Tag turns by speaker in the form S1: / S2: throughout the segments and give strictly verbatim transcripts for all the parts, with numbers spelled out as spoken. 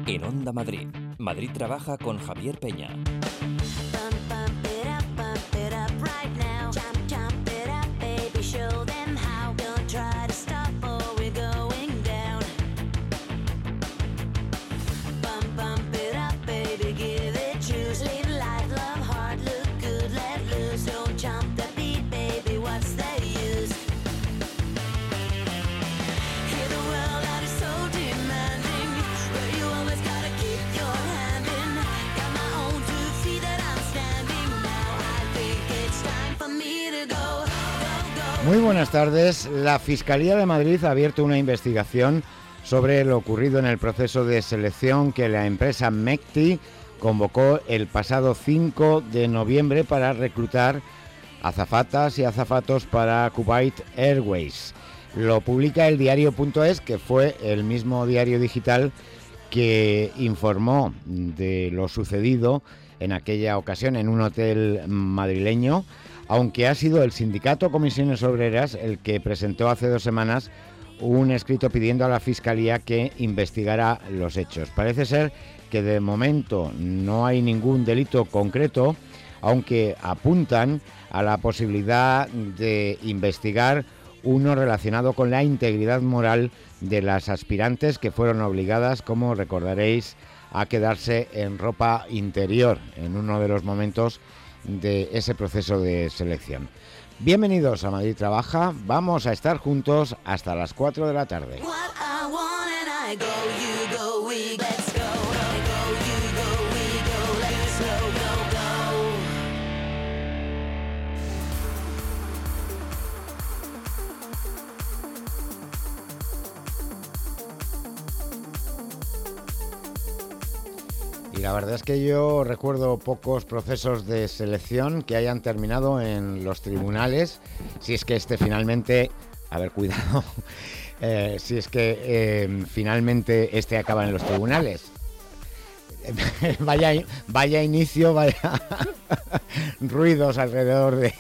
S1: En Onda Madrid, Madrid Trabaja con Javier Peña.
S2: Muy buenas tardes. La Fiscalía de Madrid ha abierto una investigación sobre lo ocurrido en el proceso de selección que la empresa Mecti convocó el pasado cinco de noviembre para reclutar azafatas y azafatos para Kuwait Airways. Lo publica el diario punto es, que fue el mismo diario digital que informó de lo sucedido en aquella ocasión en un hotel madrileño, aunque ha sido el sindicato Comisiones Obreras el que presentó hace dos semanas un escrito pidiendo a la Fiscalía que investigara los hechos. Parece ser que de momento no hay ningún delito concreto, aunque apuntan a la posibilidad de investigar uno relacionado con la integridad moral de las aspirantes que fueron obligadas, como recordaréis, a quedarse en ropa interior en uno de los momentos de ese proceso de selección. Bienvenidos a Madrid Trabaja. Vamos a estar juntos hasta las cuatro de la tarde. Y la verdad es que yo recuerdo pocos procesos de selección que hayan terminado en los tribunales, si es que este finalmente, a ver, cuidado, eh, si es que eh, finalmente este acaba en los tribunales. vaya, vaya inicio, vaya ruidos alrededor de...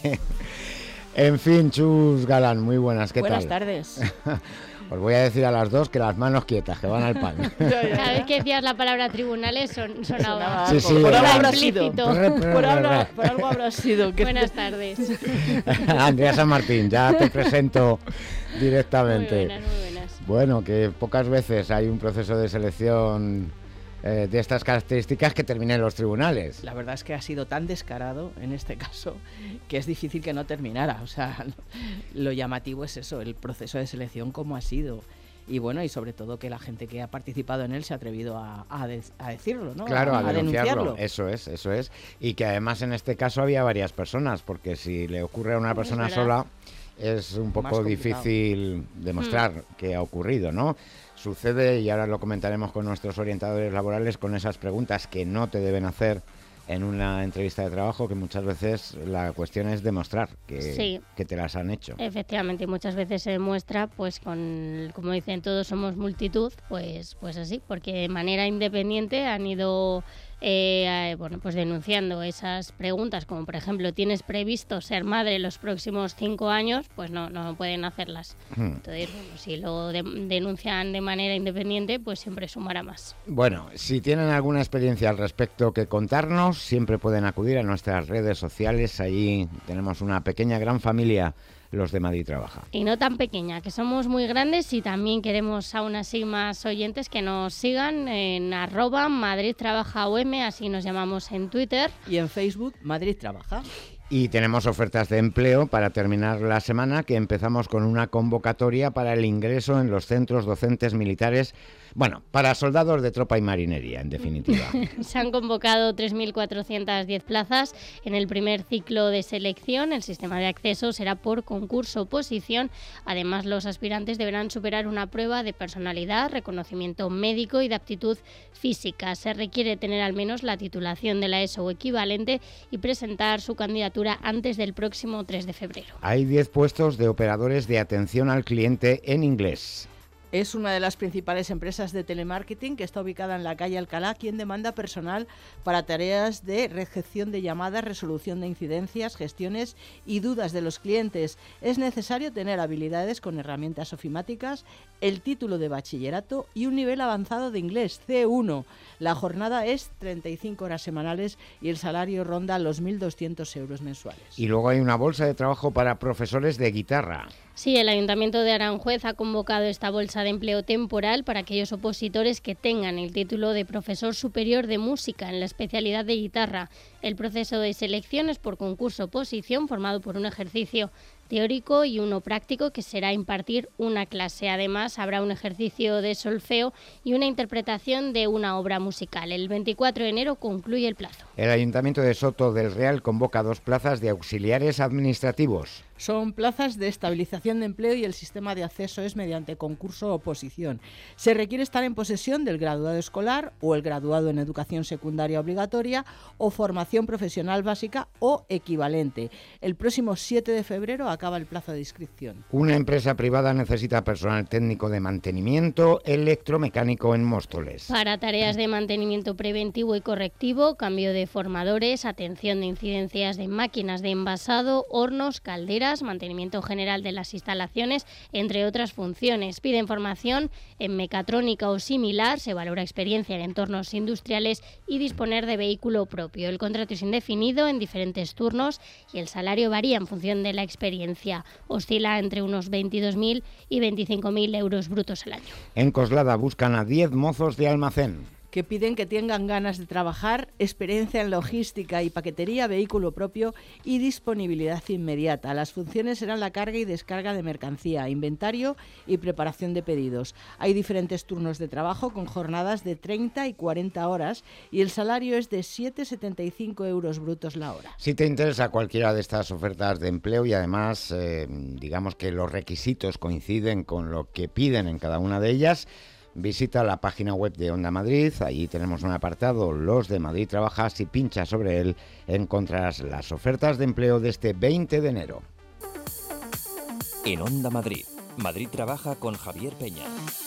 S2: En fin, Chus Galán, muy buenas, ¿qué
S3: buenas
S2: tal?
S3: Buenas tardes.
S2: Os voy a decir a las dos que las manos quietas, que van al pan.
S4: Cada vez que decías la palabra tribunales son, sonaba
S2: sí, sí,
S3: por, algo habrá
S4: implícito.
S3: sido. Por, habla, por algo habrá sido.
S4: Buenas tardes.
S2: Andrea San Martín, ya te presento directamente.
S4: Muy buenas, muy buenas.
S2: Bueno, que pocas veces hay un proceso de selección eh, de estas características que termine en los tribunales.
S3: La verdad es que ha sido tan descarado en este caso que es difícil que no terminara. O sea, lo llamativo es eso, el proceso de selección como ha sido. Y bueno, y sobre todo que la gente que ha participado en él se ha atrevido a, a, de, a decirlo, ¿no?
S2: Claro, a, a denunciarlo.
S3: denunciarlo.
S2: Eso es, eso es. Y que además en este caso había varias personas, porque si le ocurre a una persona es sola es un poco difícil demostrar hmm. qué ha ocurrido, ¿no? Sucede, y ahora lo comentaremos con nuestros orientadores laborales, con esas preguntas que no te deben hacer en una entrevista de trabajo, que muchas veces la cuestión es demostrar que,
S4: sí.
S2: que te las han hecho.
S4: Efectivamente, muchas veces se demuestra, pues con, como dicen todos somos multitud, pues, pues así, porque de manera independiente han ido eh, bueno, pues denunciando esas preguntas, como por ejemplo, ¿tienes previsto ser madre los próximos cinco años? Pues no, no pueden hacerlas. Hmm. Entonces, bueno, si lo de, denuncian de manera independiente, pues siempre sumará más.
S2: Bueno, si tienen alguna experiencia al respecto que contarnos, siempre pueden acudir a nuestras redes sociales. Allí tenemos una pequeña gran familia, los de Madrid Trabaja.
S4: Y no tan pequeña, que somos muy grandes y también queremos aún así más oyentes que nos sigan en arroba Madrid Trabaja O M, así nos llamamos en Twitter.
S3: Y en Facebook, Madrid Trabaja.
S2: Y tenemos ofertas de empleo para terminar la semana, que empezamos con una convocatoria para el ingreso en los centros docentes militares, bueno, para soldados de tropa y marinería, en definitiva.
S4: Se han convocado tres mil cuatrocientas diez plazas en el primer ciclo de selección. El sistema de acceso será por concurso-oposición. Además, los aspirantes deberán superar una prueba de personalidad, reconocimiento médico y de aptitud física. Se requiere tener al menos la titulación de la ESO o equivalente y presentar su candidatura antes del próximo tres de febrero.
S2: Hay diez puestos de operadores de atención al cliente en inglés.
S3: Es una de las principales empresas de telemarketing que está ubicada en la calle Alcalá, quien demanda personal para tareas de recepción de llamadas, resolución de incidencias, gestiones y dudas de los clientes. Es necesario tener habilidades con herramientas ofimáticas, el título de bachillerato y un nivel avanzado de inglés, C uno. La jornada es treinta y cinco horas semanales y el salario ronda los mil doscientos euros mensuales.
S2: Y luego hay una bolsa de trabajo para profesores de guitarra.
S4: Sí, el Ayuntamiento de Aranjuez ha convocado esta bolsa de empleo temporal para aquellos opositores que tengan el título de profesor superior de música en la especialidad de guitarra. El proceso de selección es por concurso-oposición formado por un ejercicio teórico y uno práctico, que será impartir una clase. Además, habrá un ejercicio de solfeo y una interpretación de una obra musical. El veinticuatro de enero concluye el plazo.
S2: El Ayuntamiento de Soto del Real convoca dos plazas de auxiliares administrativos.
S3: Son plazas de estabilización de empleo y el sistema de acceso es mediante concurso o oposición. Se requiere estar en posesión del graduado escolar o el graduado en educación secundaria obligatoria o formación profesional básica o equivalente. El próximo siete de febrero acaba el plazo de inscripción.
S2: Una empresa privada necesita personal técnico de mantenimiento electromecánico en Móstoles.
S4: Para tareas de mantenimiento preventivo y correctivo, cambio de formadores, atención de incidencias de máquinas de envasado, hornos, calderas, mantenimiento general de las instalaciones, entre otras funciones. Piden formación en mecatrónica o similar, se valora experiencia en entornos industriales y disponer de vehículo propio. El contrato es indefinido en diferentes turnos y el salario varía en función de la experiencia. Oscila entre unos veintidós mil y veinticinco mil euros brutos al año.
S2: En Coslada buscan a diez mozos de almacén.
S3: Que piden que tengan ganas de trabajar, experiencia en logística y paquetería, vehículo propio y disponibilidad inmediata. Las funciones serán la carga y descarga de mercancía, inventario y preparación de pedidos. Hay diferentes turnos de trabajo con jornadas de treinta y cuarenta horas y el salario es de siete coma setenta y cinco euros brutos la hora.
S2: Si te interesa cualquiera de estas ofertas de empleo y además eh, digamos que los requisitos coinciden con lo que piden en cada una de ellas, visita la página web de Onda Madrid. Allí tenemos un apartado, Los de Madrid Trabaja. Si pinchas sobre él, encontrarás las ofertas de empleo de este veinte de enero.
S1: En Onda Madrid, Madrid Trabaja con Javier Peña.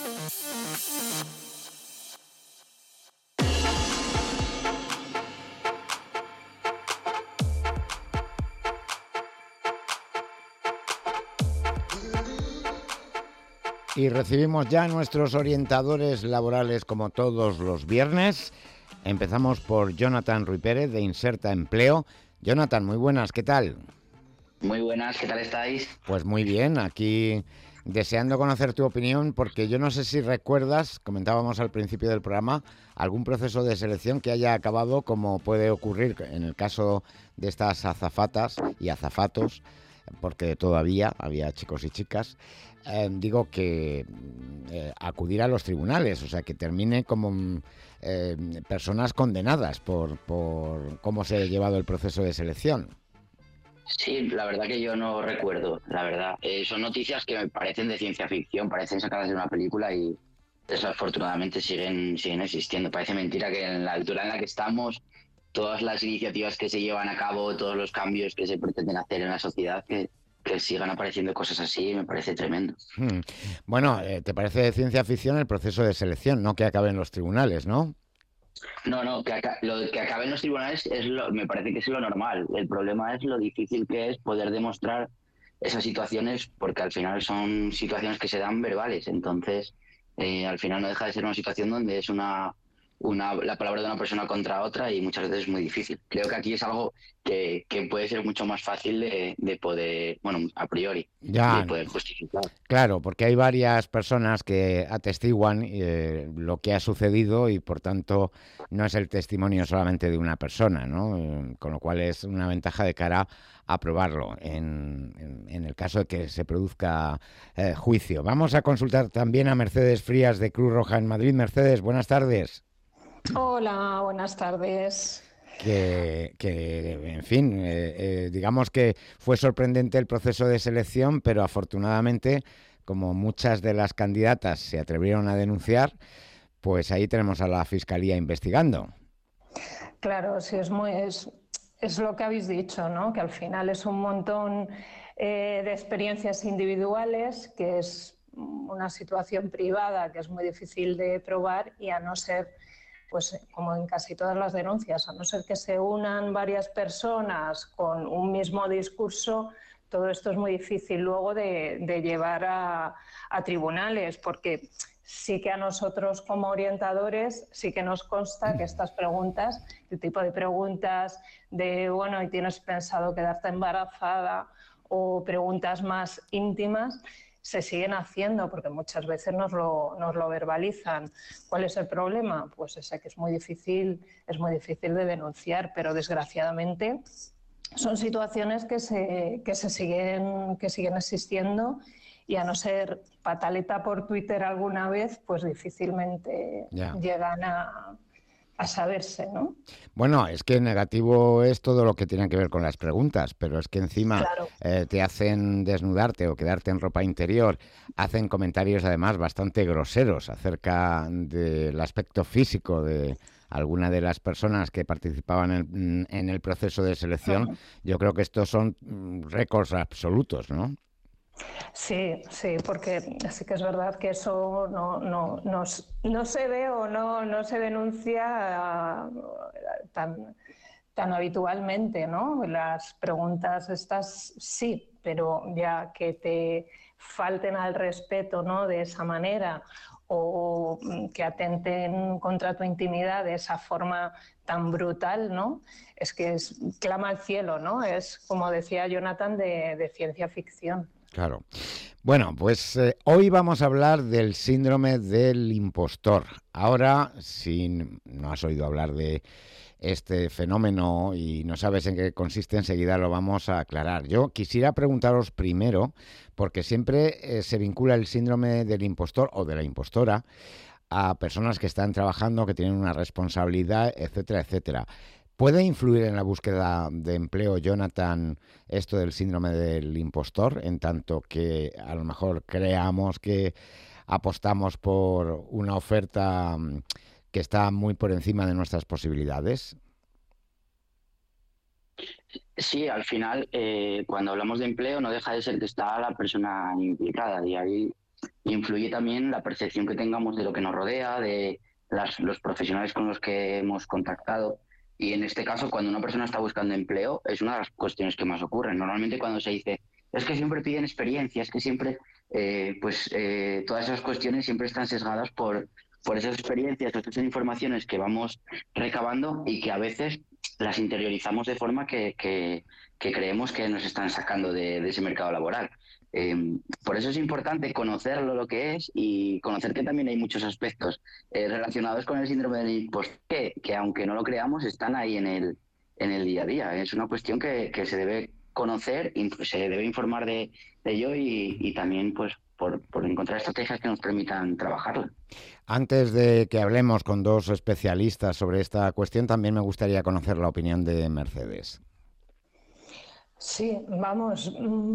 S2: Y recibimos ya a nuestros orientadores laborales como todos los viernes. Empezamos por Jonathan Ruy Pérez de Inserta Empleo. Jonathan, muy buenas, ¿qué tal?
S5: Muy buenas, ¿qué tal estáis?
S2: Pues muy bien, aquí deseando conocer tu opinión, porque yo no sé si recuerdas, comentábamos al principio del programa, algún proceso de selección que haya acabado como puede ocurrir en el caso de estas azafatas y azafatos, porque todavía había chicos y chicas. Eh, digo que eh, acudir a los tribunales, o sea, que termine como eh, personas condenadas por, por cómo se ha llevado el proceso de selección.
S5: Sí, la verdad que yo no recuerdo, la verdad. Eh, son noticias que me parecen de ciencia ficción, parecen sacadas de una película y desafortunadamente siguen, siguen existiendo. Parece mentira que en la altura en la que estamos, todas las iniciativas que se llevan a cabo, todos los cambios que se pretenden hacer en la sociedad, que que sigan apareciendo cosas así, me parece tremendo.
S2: Hmm. Bueno, eh, ¿te parece de ciencia ficción el proceso de selección, no que acabe en los tribunales, no?
S5: No, no, que, aca- lo que acabe en los tribunales es lo, me parece que es lo normal. El problema es lo difícil que es poder demostrar esas situaciones, porque al final son situaciones que se dan verbales. Entonces, eh, al final no deja de ser una situación donde es una... Una, la palabra de una persona contra otra y muchas veces es muy difícil. Creo que aquí es algo que, que puede ser mucho más fácil de, de poder, bueno, a priori,
S2: Ya,
S5: de poder justificar.
S2: claro, porque hay varias personas que atestiguan eh, lo que ha sucedido y por tanto no es el testimonio solamente de una persona, ¿no? Eh, con lo cual es una ventaja de cara a probarlo en, en, en el caso de que se produzca eh, juicio. Vamos a consultar también a Mercedes Frías de Cruz Roja en Madrid. Mercedes, buenas tardes.
S6: Hola, buenas tardes.
S2: Que, que en fin, eh, eh, digamos que fue sorprendente el proceso de selección, pero afortunadamente, como muchas de las candidatas se atrevieron a denunciar, pues ahí tenemos a la Fiscalía investigando.
S6: Claro, sí, es, muy, es, es lo que habéis dicho, ¿no? Que al final es un montón eh, de experiencias individuales, que es una situación privada que es muy difícil de probar y a no ser, pues como en casi todas las denuncias, a no ser que se unan varias personas con un mismo discurso, todo esto es muy difícil luego de, de llevar a, a tribunales, porque sí que a nosotros como orientadores sí que nos consta que estas preguntas, el tipo de preguntas de, bueno, ¿y tienes pensado quedarte embarazada? O preguntas más íntimas, se siguen haciendo porque muchas veces nos lo, nos lo verbalizan. ¿Cuál es el problema? Pues ese que es muy difícil, es muy difícil de denunciar, pero desgraciadamente son situaciones que se, que se siguen, que siguen existiendo y a no ser pataleta por Twitter alguna vez, pues difícilmente yeah. llegan a, a saberse, ¿no?
S2: Bueno, es que negativo es todo lo que tiene que ver con las preguntas, pero es que encima
S6: claro.
S2: eh, te hacen desnudarte o quedarte en ropa interior, hacen comentarios además bastante groseros acerca del aspecto físico de alguna de las personas que participaban en, en el proceso de selección. Uh-huh. Yo creo que estos son récords absolutos, ¿no?
S6: Sí, sí, porque sí que es verdad que eso no, no, no, no se ve o no, no se denuncia tan, tan habitualmente, ¿no? Las preguntas estas sí, pero ya que te falten al respeto, ¿no? De esa manera, o que atenten contra tu intimidad de esa forma tan brutal, ¿no? Es que es, clama al cielo, ¿no? Es, como decía Jonathan, de, de ciencia ficción.
S2: Claro. Bueno, pues eh, hoy vamos a hablar del síndrome del impostor. Ahora, si no has oído hablar de este fenómeno y no sabes en qué consiste, enseguida lo vamos a aclarar. Yo quisiera preguntaros primero, porque siempre eh, se vincula el síndrome del impostor o de la impostora a personas que están trabajando, que tienen una responsabilidad, etcétera, etcétera. ¿Puede influir en la búsqueda de empleo, Jonathan, esto del síndrome del impostor, en tanto que a lo mejor creamos que apostamos por una oferta que está muy por encima de nuestras posibilidades?
S5: Sí, al final, eh, cuando hablamos de empleo, no deja de ser que está la persona implicada y ahí influye también la percepción que tengamos de lo que nos rodea, de las, los profesionales con los que hemos contactado. Y en este caso, cuando una persona está buscando empleo, es una de las cuestiones que más ocurren. Normalmente cuando se dice, es que siempre piden experiencia, es que siempre, eh, pues eh, todas esas cuestiones siempre están sesgadas por, por esas experiencias, esas informaciones que vamos recabando y que a veces las interiorizamos de forma que, que, que creemos que nos están sacando de, de ese mercado laboral. Eh, por eso es importante conocerlo lo que es y conocer que también hay muchos aspectos eh, relacionados con el síndrome del impostor que, que aunque no lo creamos están ahí en el, en el día a día. Es una cuestión que, que se debe conocer, se debe informar de, de ello y, y también pues por, por encontrar estrategias que nos permitan trabajarlo.
S2: Antes de que hablemos con dos especialistas sobre esta cuestión, también me gustaría conocer la opinión de Mercedes.
S6: Sí, vamos,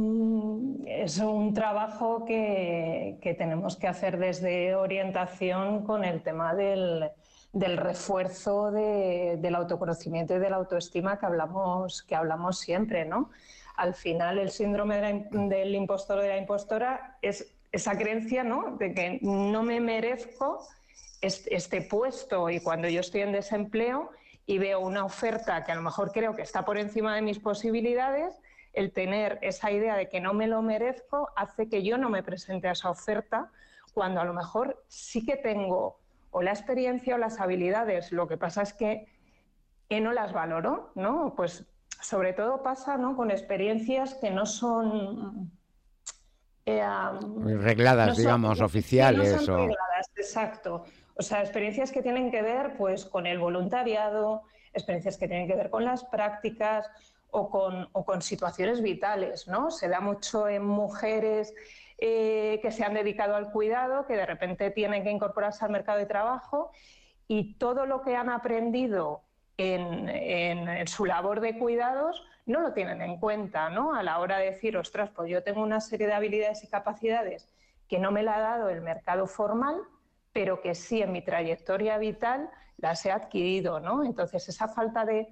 S6: es un trabajo que, que tenemos que hacer desde orientación con el tema del, del refuerzo de, del autoconocimiento y de la autoestima que hablamos, que hablamos siempre, ¿no? Al final, el síndrome de la, del impostor o de la impostora es esa creencia, ¿no?, de que no me merezco este, este puesto, y cuando yo estoy en desempleo y veo una oferta que a lo mejor creo que está por encima de mis posibilidades, el tener esa idea de que no me lo merezco hace que yo no me presente a esa oferta cuando a lo mejor sí que tengo o la experiencia o las habilidades. Lo que pasa es que, que no las valoro, ¿no? Pues sobre todo pasa, ¿no?, con experiencias que no son... Eh, um,
S2: regladas,
S6: no son,
S2: digamos, oficiales.
S6: No son
S2: o...
S6: regladas, exacto. O sea, experiencias que tienen que ver pues con el voluntariado, experiencias que tienen que ver con las prácticas o con, o con situaciones vitales, ¿no? Se da mucho en mujeres eh, que se han dedicado al cuidado, que de repente tienen que incorporarse al mercado de trabajo y todo lo que han aprendido en, en, en su labor de cuidados no lo tienen en cuenta, ¿no? A la hora de decir, ostras, pues yo tengo una serie de habilidades y capacidades que no me la ha dado el mercado formal, pero que sí en mi trayectoria vital las he adquirido, ¿no? Entonces, esa falta de,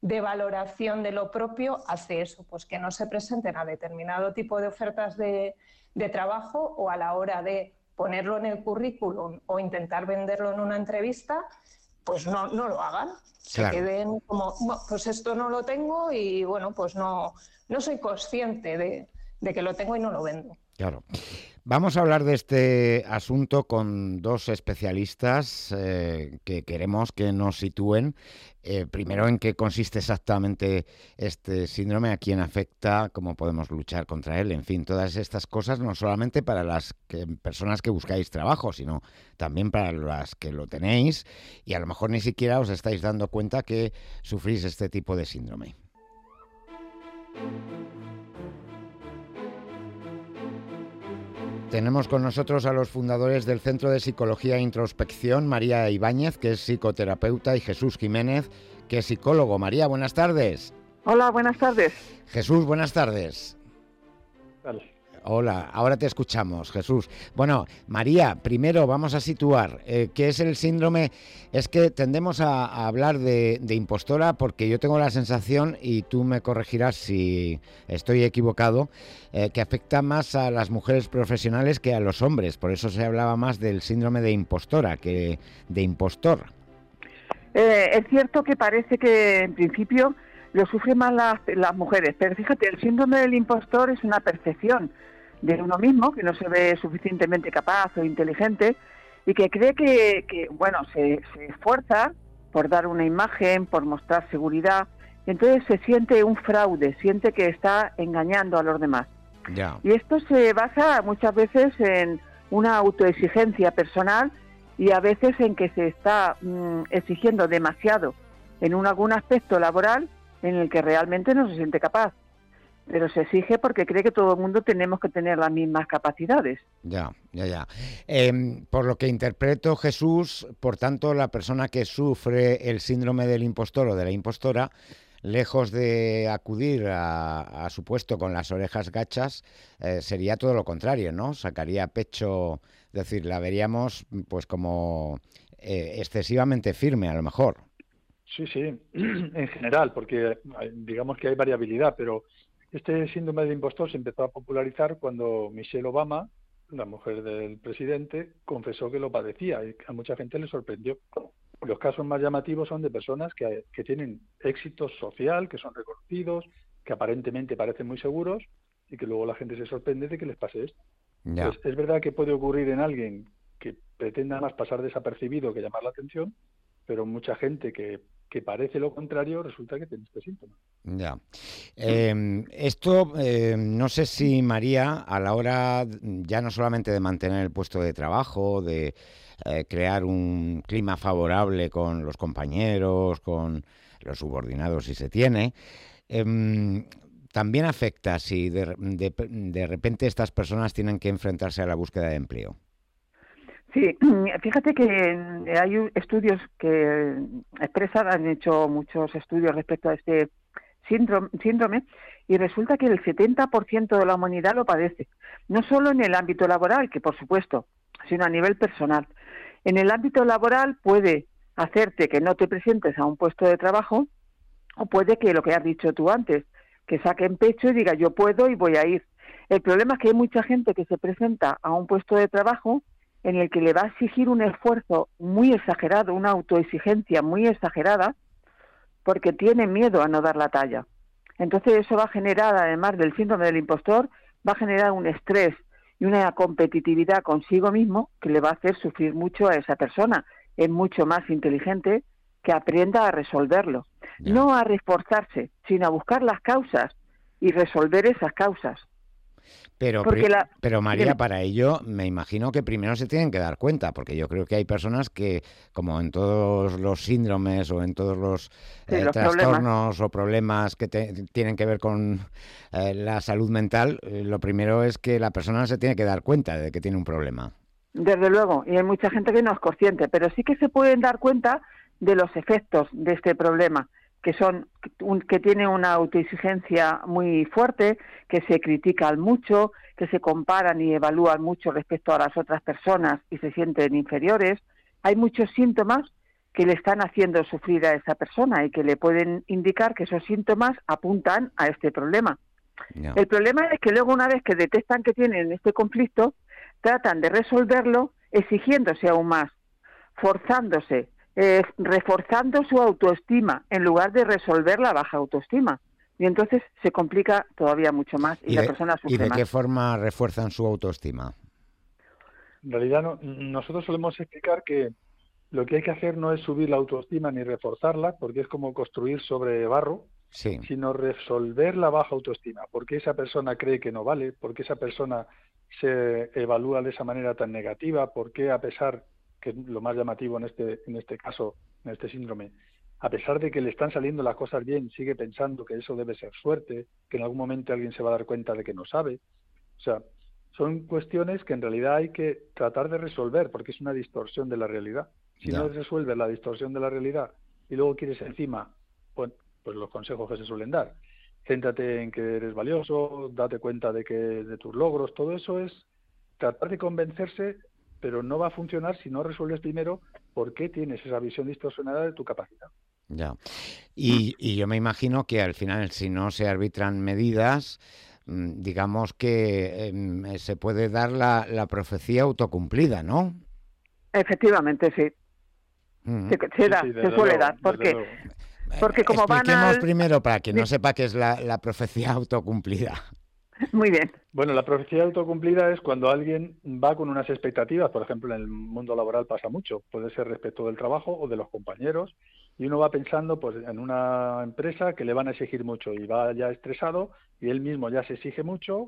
S6: de valoración de lo propio hace eso, pues que no se presenten a determinado tipo de ofertas de, de trabajo, o a la hora de ponerlo en el currículum o intentar venderlo en una entrevista, pues no, no lo hagan.
S2: Claro.
S6: Se queden como, pues esto no lo tengo y bueno, pues no, no soy consciente de, de que lo tengo y no lo vendo.
S2: Claro. Vamos a hablar de este asunto con dos especialistas eh, que queremos que nos sitúen. Eh, primero, en qué consiste exactamente este síndrome, a quién afecta, cómo podemos luchar contra él, en fin, todas estas cosas, no solamente para las que, personas que buscáis trabajo, sino también para las que lo tenéis y a lo mejor ni siquiera os estáis dando cuenta que sufrís este tipo de síndrome. Tenemos con nosotros a los fundadores del Centro de Psicología e Introspección, María Ibáñez, que es psicoterapeuta, y Jesús Jiménez, que es psicólogo. María, buenas tardes.
S7: Hola, buenas tardes.
S2: Jesús, buenas tardes.
S7: Vale.
S2: Hola, ahora te escuchamos, Jesús. Bueno, María, primero vamos a situar eh, qué es el síndrome. Es que tendemos a, a hablar de, de impostora porque yo tengo la sensación, y tú me corregirás si estoy equivocado, eh, que afecta más a las mujeres profesionales que a los hombres. Por eso se hablaba más del síndrome de impostora que de impostor.
S7: Eh, es cierto que parece que en principio lo sufren más las, las mujeres, pero fíjate, el síndrome del impostor es una percepción de uno mismo, que no se ve suficientemente capaz o inteligente, y que cree que, que bueno, se, se esfuerza por dar una imagen, por mostrar seguridad, y entonces se siente un fraude, siente que está engañando a los demás.
S2: Ya.
S7: Y esto se basa muchas veces en una autoexigencia personal y a veces en que se está mmm, exigiendo demasiado en un, algún aspecto laboral en el que realmente no se siente capaz. Pero se exige porque cree que todo el mundo tenemos que tener las mismas capacidades.
S2: Ya, ya, ya. Eh, por lo que interpreto, Jesús, por tanto, la persona que sufre el síndrome del impostor o de la impostora, lejos de acudir a, a su puesto con las orejas gachas, eh, sería todo lo contrario, ¿no? Sacaría pecho, es decir, la veríamos pues como eh, excesivamente firme, a lo mejor.
S8: Sí, sí, en general, porque digamos que hay variabilidad, pero este síndrome del impostor se empezó a popularizar cuando Michelle Obama, la mujer del presidente, confesó que lo padecía y a mucha gente le sorprendió. Los casos más llamativos son de personas que, que tienen éxito social, que son reconocidos, que aparentemente parecen muy seguros y que luego la gente se sorprende de que les pase esto.
S2: Ya.
S8: Pues es verdad que puede ocurrir en alguien que pretenda más pasar desapercibido que llamar la atención, pero mucha gente que que parece lo contrario, resulta que tiene este síntoma.
S2: Ya. Eh, esto, eh, no sé si, María, a la hora ya no solamente de mantener el puesto de trabajo, de eh, crear un clima favorable con los compañeros, con los subordinados si se tiene, eh, también afecta si de, de, de repente estas personas tienen que enfrentarse a la búsqueda de empleo.
S7: Sí, fíjate que hay estudios que expresan, han hecho muchos estudios respecto a este síndrome, síndrome y resulta que el setenta por ciento de la humanidad lo padece, no solo en el ámbito laboral, que por supuesto, sino a nivel personal. En el ámbito laboral puede hacerte que no te presentes a un puesto de trabajo, o puede que lo que has dicho tú antes, que saquen pecho y diga yo puedo y voy a ir. El problema es que hay mucha gente que se presenta a un puesto de trabajo en el que le va a exigir un esfuerzo muy exagerado, una autoexigencia muy exagerada, porque tiene miedo a no dar la talla. Entonces eso va a generar, además del síndrome del impostor, va a generar un estrés y una competitividad consigo mismo que le va a hacer sufrir mucho a esa persona. Es mucho más inteligente que aprenda a resolverlo. Yeah. No a reforzarse, sino a buscar las causas y resolver esas causas.
S2: Pero, la, pero María, para ello me imagino que primero se tienen que dar cuenta, porque yo creo que hay personas que, como en todos los síndromes o en todos los,
S7: sí,
S2: eh,
S7: los
S2: trastornos
S7: problemas.
S2: o problemas que te, tienen que ver con eh, la salud mental, eh, lo primero es que la persona se tiene que dar cuenta de que tiene un problema.
S7: Desde luego, y hay mucha gente que no es consciente, pero sí que se pueden dar cuenta de los efectos de este problema, que son un, que tiene una autoexigencia muy fuerte, que se critican mucho, que se comparan y evalúan mucho respecto a las otras personas y se sienten inferiores. Hay muchos síntomas que le están haciendo sufrir a esa persona y que le pueden indicar que esos síntomas apuntan a este problema.
S2: No.
S7: El problema es que luego, una vez que detectan que tienen este conflicto, tratan de resolverlo exigiéndose aún más, forzándose, eh, reforzando su autoestima en lugar de resolver la baja autoestima. Y entonces se complica todavía mucho más y,
S2: ¿Y
S7: la
S2: de,
S7: persona sufre
S2: ¿Y de
S7: más.
S2: qué forma refuerzan su autoestima?
S8: En realidad no, nosotros solemos explicar que lo que hay que hacer no es subir la autoestima ni reforzarla, porque es como construir sobre barro,
S2: Sí.
S8: sino resolver la baja autoestima. ¿Por qué esa persona cree que no vale? ¿Por qué esa persona se evalúa de esa manera tan negativa? ¿Por qué, a pesar, que es lo más llamativo en este, en este caso, en este síndrome, a pesar de que le están saliendo las cosas bien, sigue pensando que eso debe ser suerte, que en algún momento alguien se va a dar cuenta de que no sabe? O sea, son cuestiones que en realidad hay que tratar de resolver, porque es una distorsión de la realidad. Si
S2: Ya.
S8: no resuelves la distorsión de la realidad y luego quieres encima, pues, pues los consejos que se suelen dar, céntrate en que eres valioso, date cuenta de que de tus logros, todo eso es tratar de convencerse, pero no va a funcionar si no resuelves primero por qué tienes esa visión distorsionada de tu capacidad.
S2: Ya. Y, y yo me imagino que al final, si no se arbitran medidas, mm, digamos que eh, se puede dar la, la profecía autocumplida, ¿no?
S7: Efectivamente, sí.
S2: Mm.
S7: Se, se da,
S8: Sí, sí,
S7: se
S8: desde
S7: suele
S8: luego,
S7: dar, porque
S8: desde luego.
S7: porque como van
S2: Expliquemos
S7: al...
S2: primero, para quien no
S7: Di-
S2: sepa qué es la, la profecía autocumplida.
S7: Muy bien.
S8: Bueno, la profecía autocumplida es cuando alguien va con unas expectativas, por ejemplo, en el mundo laboral pasa mucho, puede ser respecto del trabajo o de los compañeros, y uno va pensando pues en una empresa que le van a exigir mucho y va ya estresado y él mismo ya se exige mucho,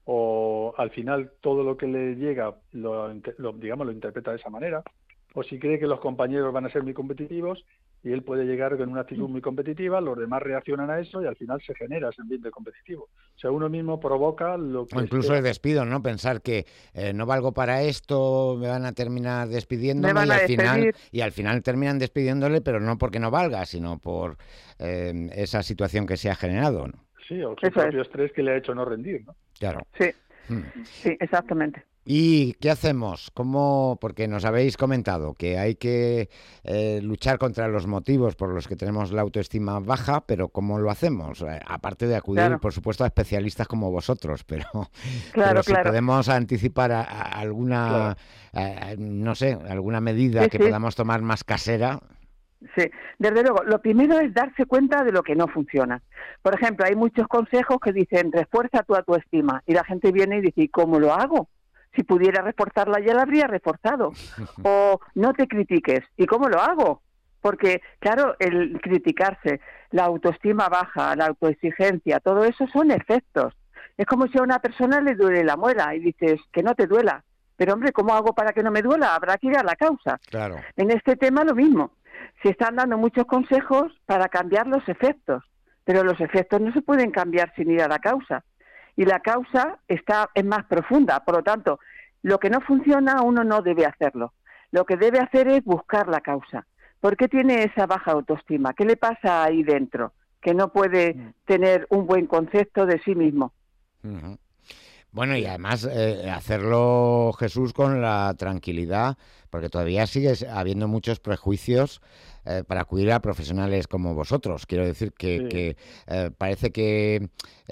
S8: o al final todo lo que le llega lo, lo digamos lo interpreta de esa manera, o si cree que los compañeros van a ser muy competitivos y él puede llegar con una actitud muy competitiva, los demás reaccionan a eso y al final se genera ese ambiente competitivo. O sea, uno mismo provoca lo que...
S2: O incluso
S8: espera.
S2: el despido, ¿no? Pensar que eh, no valgo para esto, me van a terminar
S7: Me
S2: despidiéndome
S7: van
S2: y
S7: a
S2: al final
S7: despedir.
S2: y al final terminan despidiéndole, pero no porque no valga, sino por eh, esa situación que se ha generado, ¿no?
S8: Sí, o su
S7: Eso
S8: propio
S7: es.
S8: estrés que le ha hecho no rendir, ¿no?
S2: Claro.
S7: Sí,
S2: Hmm.
S7: sí, exactamente.
S2: ¿Y qué hacemos? ¿Cómo? Porque nos habéis comentado que hay que eh, luchar contra los motivos por los que tenemos la autoestima baja, pero ¿cómo lo hacemos? Eh, aparte de acudir,
S7: Claro.
S2: por supuesto, a especialistas como vosotros, pero,
S7: Claro,
S2: pero si
S7: claro.
S2: podemos anticipar a, a alguna, a- a- no sé, alguna medida
S7: Sí,
S2: que
S7: sí.
S2: podamos tomar más casera.
S7: Sí, desde luego, lo primero es darse cuenta de lo que no funciona. Por ejemplo, hay muchos consejos que dicen refuerza tu autoestima y la gente viene y dice, ¿y cómo lo hago? Si pudiera reforzarla ya la habría reforzado. O no te critiques, ¿y cómo lo hago? Porque, claro, el criticarse, la autoestima baja, la autoexigencia, todo eso son efectos. Es como si a una persona le duele la muela y dices, que no te duela. Pero, hombre, ¿cómo hago para que no me duela? Habrá que ir a la causa.
S2: Claro.
S7: En este tema lo mismo. Se están dando muchos consejos para cambiar los efectos, pero los efectos no se pueden cambiar sin ir a la causa. Y la causa está es más profunda, por lo tanto, lo que no funciona uno no debe hacerlo. Lo que debe hacer es buscar la causa. ¿Por qué tiene esa baja autoestima? ¿Qué le pasa ahí dentro? Que no puede tener un buen concepto de sí mismo.
S2: Ujú. Bueno, y además eh, hacerlo, Jesús, con la tranquilidad, porque todavía sigue habiendo muchos prejuicios eh, para acudir a profesionales como vosotros. Quiero decir que,
S8: Sí.
S2: que eh, parece que,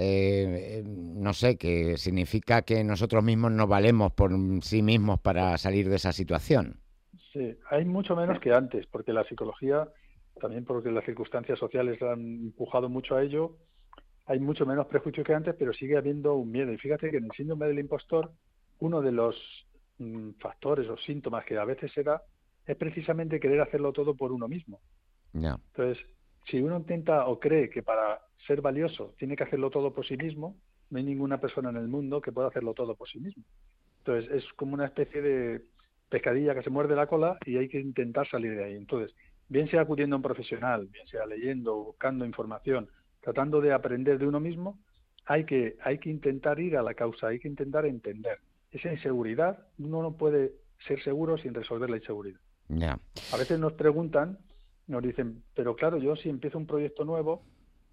S2: eh, no sé, que significa que nosotros mismos no valemos por sí mismos para salir de esa situación.
S8: Sí, hay mucho menos que antes, porque la psicología, también porque las circunstancias sociales han empujado mucho a ello, hay mucho menos prejuicio que antes, pero sigue habiendo un miedo. Y fíjate que en el síndrome del impostor, uno de los mm, factores o síntomas que a veces se da es precisamente querer hacerlo todo por uno mismo.
S2: Ya.
S8: Entonces, si uno intenta o cree que para ser valioso tiene que hacerlo todo por sí mismo, no hay ninguna persona en el mundo que pueda hacerlo todo por sí mismo. Entonces, es como una especie de pescadilla que se muerde la cola y hay que intentar salir de ahí. Entonces, bien sea acudiendo a un profesional, bien sea leyendo, buscando información, tratando de aprender de uno mismo, hay que, hay que intentar ir a la causa, hay que intentar entender. Esa inseguridad, uno no puede ser seguro sin resolver la inseguridad.
S2: Ya.
S8: A veces nos preguntan, nos dicen, pero claro, yo si empiezo un proyecto nuevo,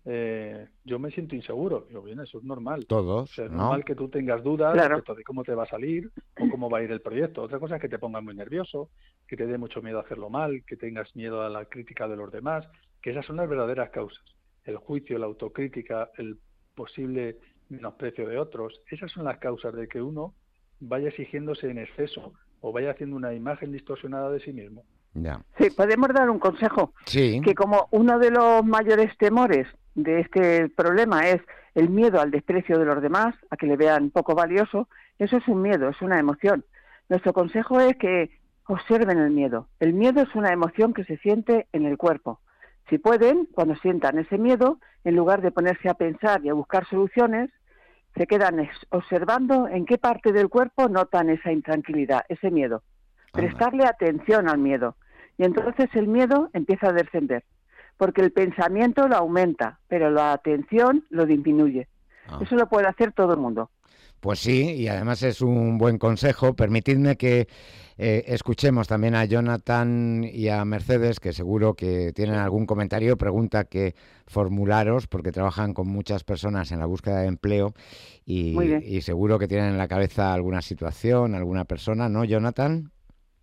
S8: eh, yo me siento inseguro. Digo, bien, eso es normal.
S2: Todos,
S8: O sea, es
S2: ¿no?
S8: normal que tú tengas dudas
S7: Claro.
S8: respecto de cómo te va a salir o cómo va a ir el proyecto. Otra cosa es que te pongas muy nervioso, que te dé mucho miedo a hacerlo mal, que tengas miedo a la crítica de los demás, que esas son las verdaderas causas. El juicio, la autocrítica, el posible menosprecio de otros, esas son las causas de que uno vaya exigiéndose en exceso o vaya haciendo una imagen distorsionada de sí mismo.
S2: Ya.
S7: Sí, podemos dar un consejo.
S2: Sí.
S7: Que como uno de los mayores temores de este problema es el miedo al desprecio de los demás, a que le vean poco valioso, eso es un miedo, es una emoción. Nuestro consejo es que observen el miedo. El miedo es una emoción que se siente en el cuerpo. Si pueden, cuando sientan ese miedo, en lugar de ponerse a pensar y a buscar soluciones, se quedan observando en qué parte del cuerpo notan esa intranquilidad, ese miedo. Prestarle atención al miedo. Y entonces el miedo empieza a descender. Porque el pensamiento lo aumenta, pero la atención lo disminuye. Ah. Eso lo puede hacer todo el mundo.
S2: Pues sí, y además es un buen consejo. Permitidme que eh, escuchemos también a Jonathan y a Mercedes, que seguro que tienen algún comentario o pregunta que formularos, porque trabajan con muchas personas en la búsqueda de empleo y, y seguro que tienen en la cabeza alguna situación, alguna persona, ¿no, Jonathan?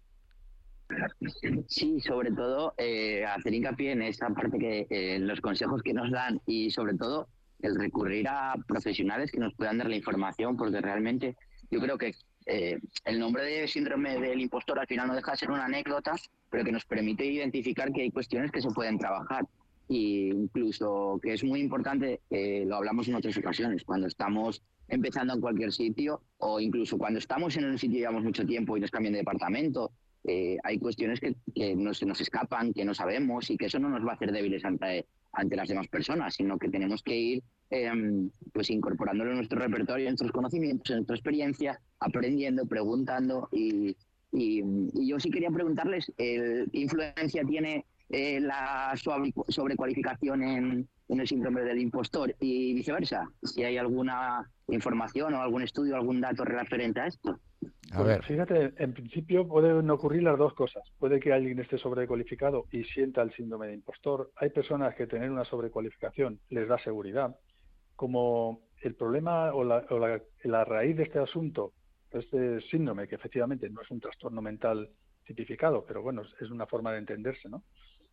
S5: Sí, sobre todo eh, hacer hincapié en esta parte que eh, los consejos que nos dan y sobre todo el recurrir a profesionales que nos puedan dar la información, porque realmente yo creo que eh, el nombre de síndrome del impostor al final no deja de ser una anécdota, pero que nos permite identificar que hay cuestiones que se pueden trabajar. Y incluso que es muy importante, eh, lo hablamos en otras ocasiones, cuando estamos empezando en cualquier sitio o incluso cuando estamos en un sitio y llevamos mucho tiempo y nos cambian de departamento, eh, hay cuestiones que, que nos, nos escapan, que no sabemos y que eso no nos va a hacer débiles ante, ante las demás personas, sino que tenemos que ir eh, pues incorporándolo en nuestro repertorio, en nuestros conocimientos, en nuestra experiencia, aprendiendo, preguntando y, y, y yo sí quería preguntarles, ¿qué influencia tiene eh, la sobre, sobrecualificación en, en el síndrome del impostor y viceversa? Si hay alguna información o algún estudio, algún dato referente a esto.
S2: A ver.
S8: Pues fíjate, en principio pueden ocurrir las dos cosas. Puede que alguien esté sobrecualificado y sienta el síndrome de impostor. Hay personas que tener una sobrecualificación les da seguridad. Como el problema o la, o la, la raíz de este asunto, este síndrome, que efectivamente no es un trastorno mental tipificado, pero bueno, es una forma de entenderse, ¿no?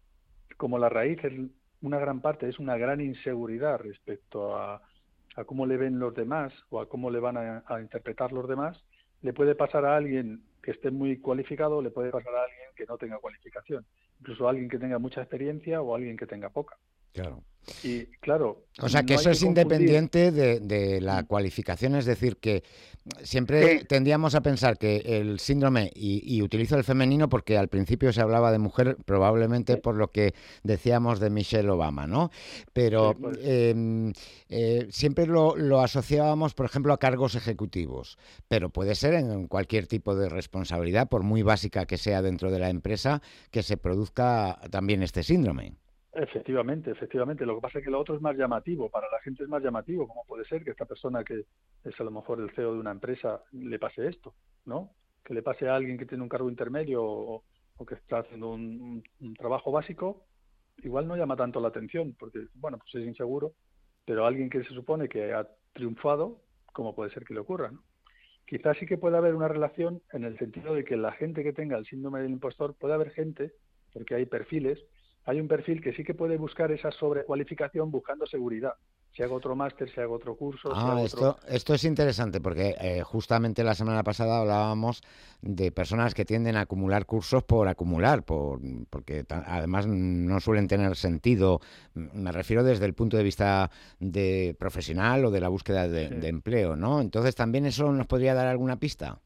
S8: Como la raíz es una gran parte, es una gran inseguridad respecto a, a cómo le ven los demás o a cómo le van a, a interpretar los demás, le puede pasar a alguien que esté muy cualificado, le puede pasar a alguien que no tenga cualificación, incluso a alguien que tenga mucha experiencia o a alguien que tenga poca.
S2: Claro.
S8: Y claro,
S2: o sea que
S8: no
S2: eso es
S8: confundir...
S2: independiente de, de la cualificación, es decir, que siempre sí. tendíamos a pensar que el síndrome, y, y utilizo el femenino porque al principio se hablaba de mujer, probablemente sí. por lo que decíamos de Michelle Obama, ¿no? Pero sí, pues. eh, eh, siempre lo, lo asociábamos, por ejemplo, a cargos ejecutivos, pero puede ser en cualquier tipo de responsabilidad, por muy básica que sea dentro de la empresa, que se produzca también este síndrome.
S8: Efectivamente, efectivamente. Lo que pasa es que lo otro es más llamativo. Para la gente es más llamativo. ¿Cómo puede ser que esta persona que es a lo mejor el C E O de una empresa le pase esto, ¿no? Que le pase a alguien que tiene un cargo intermedio o, o que está haciendo un, un, un trabajo básico, igual no llama tanto la atención, porque, bueno, pues es inseguro, pero alguien que se supone que ha triunfado, ¿cómo puede ser que le ocurra, no? Quizás sí que puede haber una relación en el sentido de que la gente que tenga el síndrome del impostor, puede haber gente, porque hay perfiles, hay un perfil que sí que puede buscar esa sobrecualificación buscando seguridad. Si hago otro máster, si hago otro curso...
S2: Ah,
S8: si hago
S2: esto,
S8: otro...
S2: esto es interesante porque eh, justamente la semana pasada hablábamos de personas que tienden a acumular cursos por acumular, por, porque ta- además no suelen tener sentido. Me refiero desde el punto de vista de profesional o de la búsqueda de, sí. de empleo, ¿no? Entonces, ¿también eso nos podría dar alguna pista?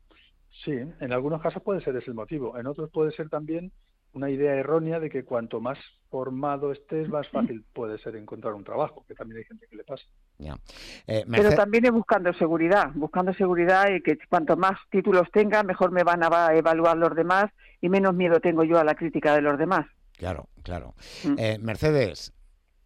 S8: Sí, en algunos casos puede ser ese el motivo. En otros puede ser también una idea errónea de que cuanto más formado estés, más fácil puede ser encontrar un trabajo, que también hay gente que le pasa.
S2: Ya. Eh,
S7: Merced... Pero también es buscando seguridad, buscando seguridad y que cuanto más títulos tenga, mejor me van a evaluar los demás y menos miedo tengo yo a la crítica de los demás.
S2: Claro, claro. Mm. Eh, Mercedes.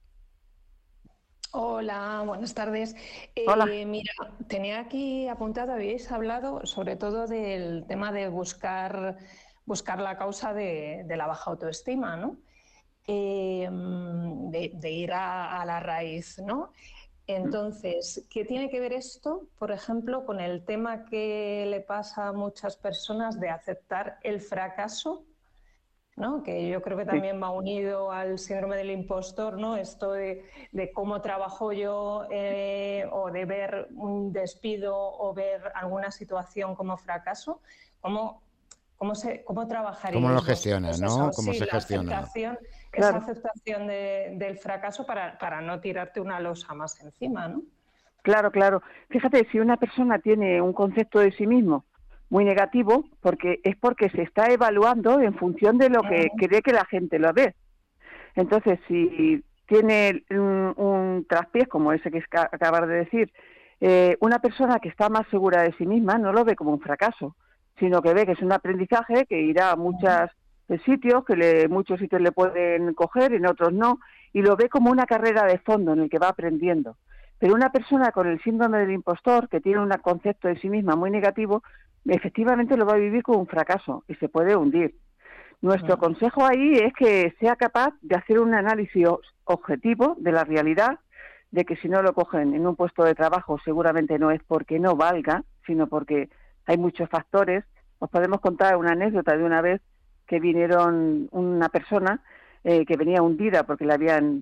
S6: Hola, buenas tardes. Eh,
S7: Hola.
S6: Mira, tenía aquí apuntado, habéis hablado sobre todo del tema de buscar... buscar la causa de, de la baja autoestima, ¿no? eh, de, de ir a, a la raíz, ¿no? Entonces, ¿qué tiene que ver esto, por ejemplo, con el tema que le pasa a muchas personas de aceptar el fracaso, ¿no? Que yo creo que también va unido al síndrome del impostor, ¿no? Esto de, de cómo trabajo yo eh, o de ver un despido o ver alguna situación como fracaso, cómo, cómo, se, cómo trabajaríais
S2: ¿Cómo lo gestionas,
S6: vosotros
S2: no?
S6: eso?
S2: ¿Cómo
S6: Sí,
S2: se
S6: la
S2: gestiona?
S6: aceptación,
S7: Claro.
S6: esa aceptación de, del fracaso para, para no tirarte una losa más encima, ¿no?
S7: Claro, claro. Fíjate, si una persona tiene un concepto de sí mismo muy negativo, porque es porque se está evaluando en función de lo que cree que la gente lo ve. Entonces, si tiene un, un traspiés como ese que acabas de decir, eh, una persona que está más segura de sí misma no lo ve como un fracaso, sino que ve que es un aprendizaje que irá a muchos sitios, que le, muchos sitios le pueden coger, en otros no, y lo ve como una carrera de fondo en el que va aprendiendo. Pero una persona con el síndrome del impostor, que tiene un concepto de sí misma muy negativo, efectivamente lo va a vivir como un fracaso y se puede hundir. Nuestro uh-huh. consejo ahí es que sea capaz de hacer un análisis objetivo de la realidad, de que si no lo cogen en un puesto de trabajo seguramente no es porque no valga, sino porque hay muchos factores. Os podemos contar una anécdota de una vez que vinieron una persona eh, que venía hundida porque le habían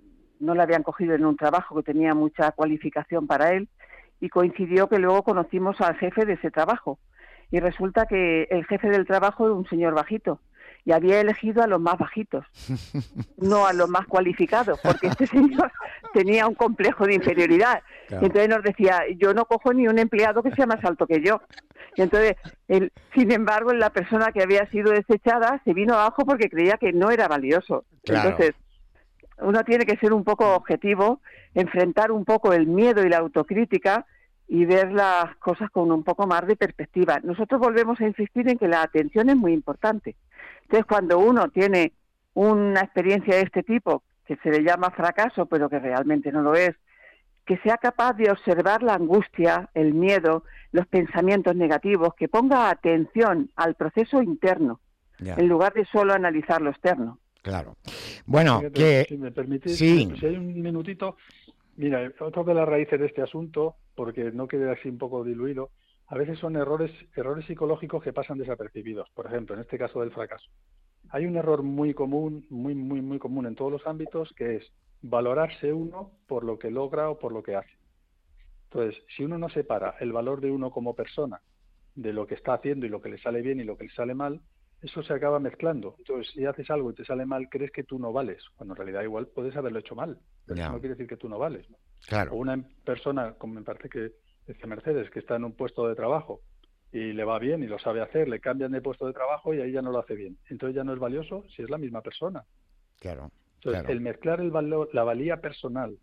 S7: no la habían cogido en un trabajo que tenía mucha cualificación para él, y coincidió que luego conocimos al jefe de ese trabajo. Y resulta que el jefe del trabajo era un señor bajito, y había elegido a los más bajitos, no a los más cualificados, porque este señor tenía un complejo de inferioridad. Claro. Y entonces nos decía, yo no cojo ni un empleado que sea más alto que yo. Y entonces, él, sin embargo, la persona que había sido desechada se vino abajo porque creía que no era valioso.
S2: Claro.
S7: Entonces, uno tiene que ser un poco objetivo, enfrentar un poco el miedo y la autocrítica y ver las cosas con un poco más de perspectiva. Nosotros volvemos a insistir en que la atención es muy importante. Entonces, cuando uno tiene una experiencia de este tipo, que se le llama fracaso, pero que realmente no lo es, que sea capaz de observar la angustia, el miedo, los pensamientos negativos, que ponga atención al proceso interno, ya, en lugar de solo analizar lo externo.
S2: Claro. Bueno,
S8: Fíjate,
S2: que...
S8: si me permitís,
S2: sí.
S8: si hay un minutito, mira, otro de las raíces de este asunto, porque no quede así un poco diluido, a veces son errores, errores psicológicos que pasan desapercibidos. Por ejemplo, en este caso del fracaso. Hay un error muy común, muy, muy, muy común en todos los ámbitos, que es valorarse uno por lo que logra o por lo que hace. Entonces, si uno no separa el valor de uno como persona de lo que está haciendo y lo que le sale bien y lo que le sale mal, eso se acaba mezclando. Entonces, si haces algo y te sale mal, crees que tú no vales, cuando en realidad igual puedes haberlo hecho mal, pero no, no quiere decir que tú no vales, ¿no?
S2: Claro.
S8: O una persona, como me parece que dice Mercedes, que está en un puesto de trabajo y le va bien y lo sabe hacer, le cambian de puesto de trabajo y ahí ya no lo hace bien. Entonces ya no es valioso si es la misma persona.
S2: Claro.
S8: Entonces,
S2: claro.
S8: el mezclar el valor, la valía personal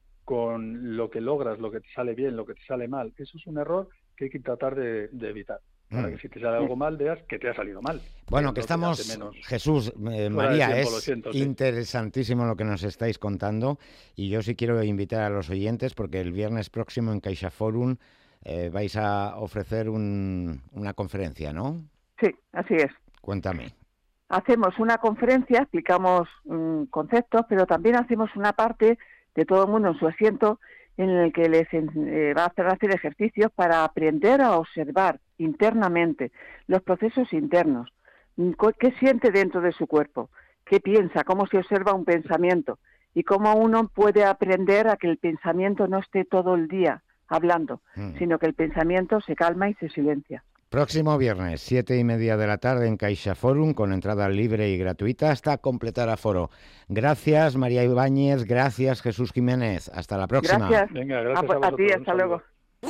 S8: con lo que logras, lo que te sale bien, lo que te sale mal, eso es un error que hay que tratar de, de evitar. Para que si te sale algo mal, veas que te ha salido mal.
S2: Bueno,
S8: que
S2: que
S8: no
S2: estamos,
S8: menos,
S2: Jesús, eh, María,
S8: tiempo,
S2: es
S8: siento, sí.
S2: interesantísimo lo que nos estáis contando, y yo sí quiero invitar a los oyentes, porque el viernes próximo en CaixaForum eh, vais a ofrecer un, una conferencia, ¿no?
S7: Sí, así es.
S2: Cuéntame.
S7: Hacemos una conferencia, explicamos um, conceptos, pero también hacemos una parte de todo el mundo en su asiento, en el que les eh, va a hacer, hacer ejercicios para aprender a observar internamente los procesos internos. ¿Qué siente dentro de su cuerpo? ¿Qué piensa? ¿Cómo se observa un pensamiento? Y cómo uno puede aprender a que el pensamiento no esté todo el día hablando, mm. sino que el pensamiento se calma y se silencia.
S2: Próximo viernes, siete y media de la tarde en CaixaForum, con entrada libre y gratuita hasta completar aforo. Gracias, María Ibáñez, gracias, Jesús Jiménez. Hasta la próxima.
S7: Gracias.
S8: Venga, gracias
S7: a,
S8: a,
S7: a ti, hasta luego.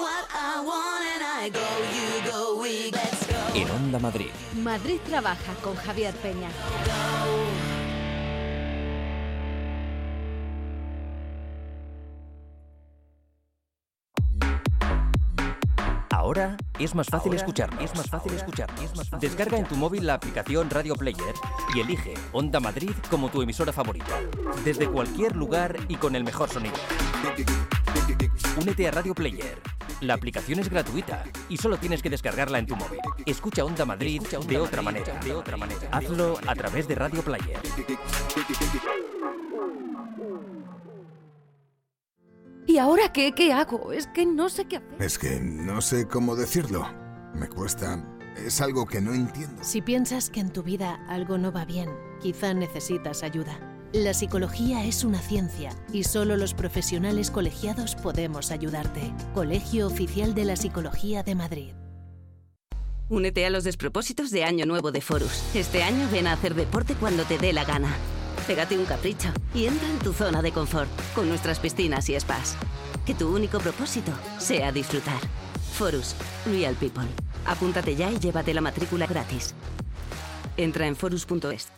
S1: En Onda Madrid.
S9: Madrid trabaja con Javier Peña.
S1: Ahora es más fácil escuchar, es más fácil escuchar, es más fácil. Descarga en tu móvil la aplicación Radio Player y elige Onda Madrid como tu emisora favorita, desde cualquier lugar y con el mejor sonido. Únete a Radio Player. La aplicación es gratuita y solo tienes que descargarla en tu móvil. Escucha Onda Madrid de otra manera, de otra manera. Hazlo a través de Radio Player.
S10: ¿Y ahora qué? ¿Qué hago? Es que no sé qué hacer.
S11: Es que no sé cómo decirlo. Me cuesta. Es algo que no entiendo.
S12: Si piensas que en tu vida algo no va bien, quizá necesitas ayuda. La psicología es una ciencia y solo los profesionales colegiados podemos ayudarte. Colegio Oficial de la Psicología de Madrid.
S13: Únete a los despropósitos de Año Nuevo de Forus. Este año ven a hacer deporte cuando te dé la gana. Pégate un capricho y entra en tu zona de confort con nuestras piscinas y spas. Que tu único propósito sea disfrutar. Forus, Real People. Apúntate ya y llévate la matrícula gratis. Entra en forus punto es.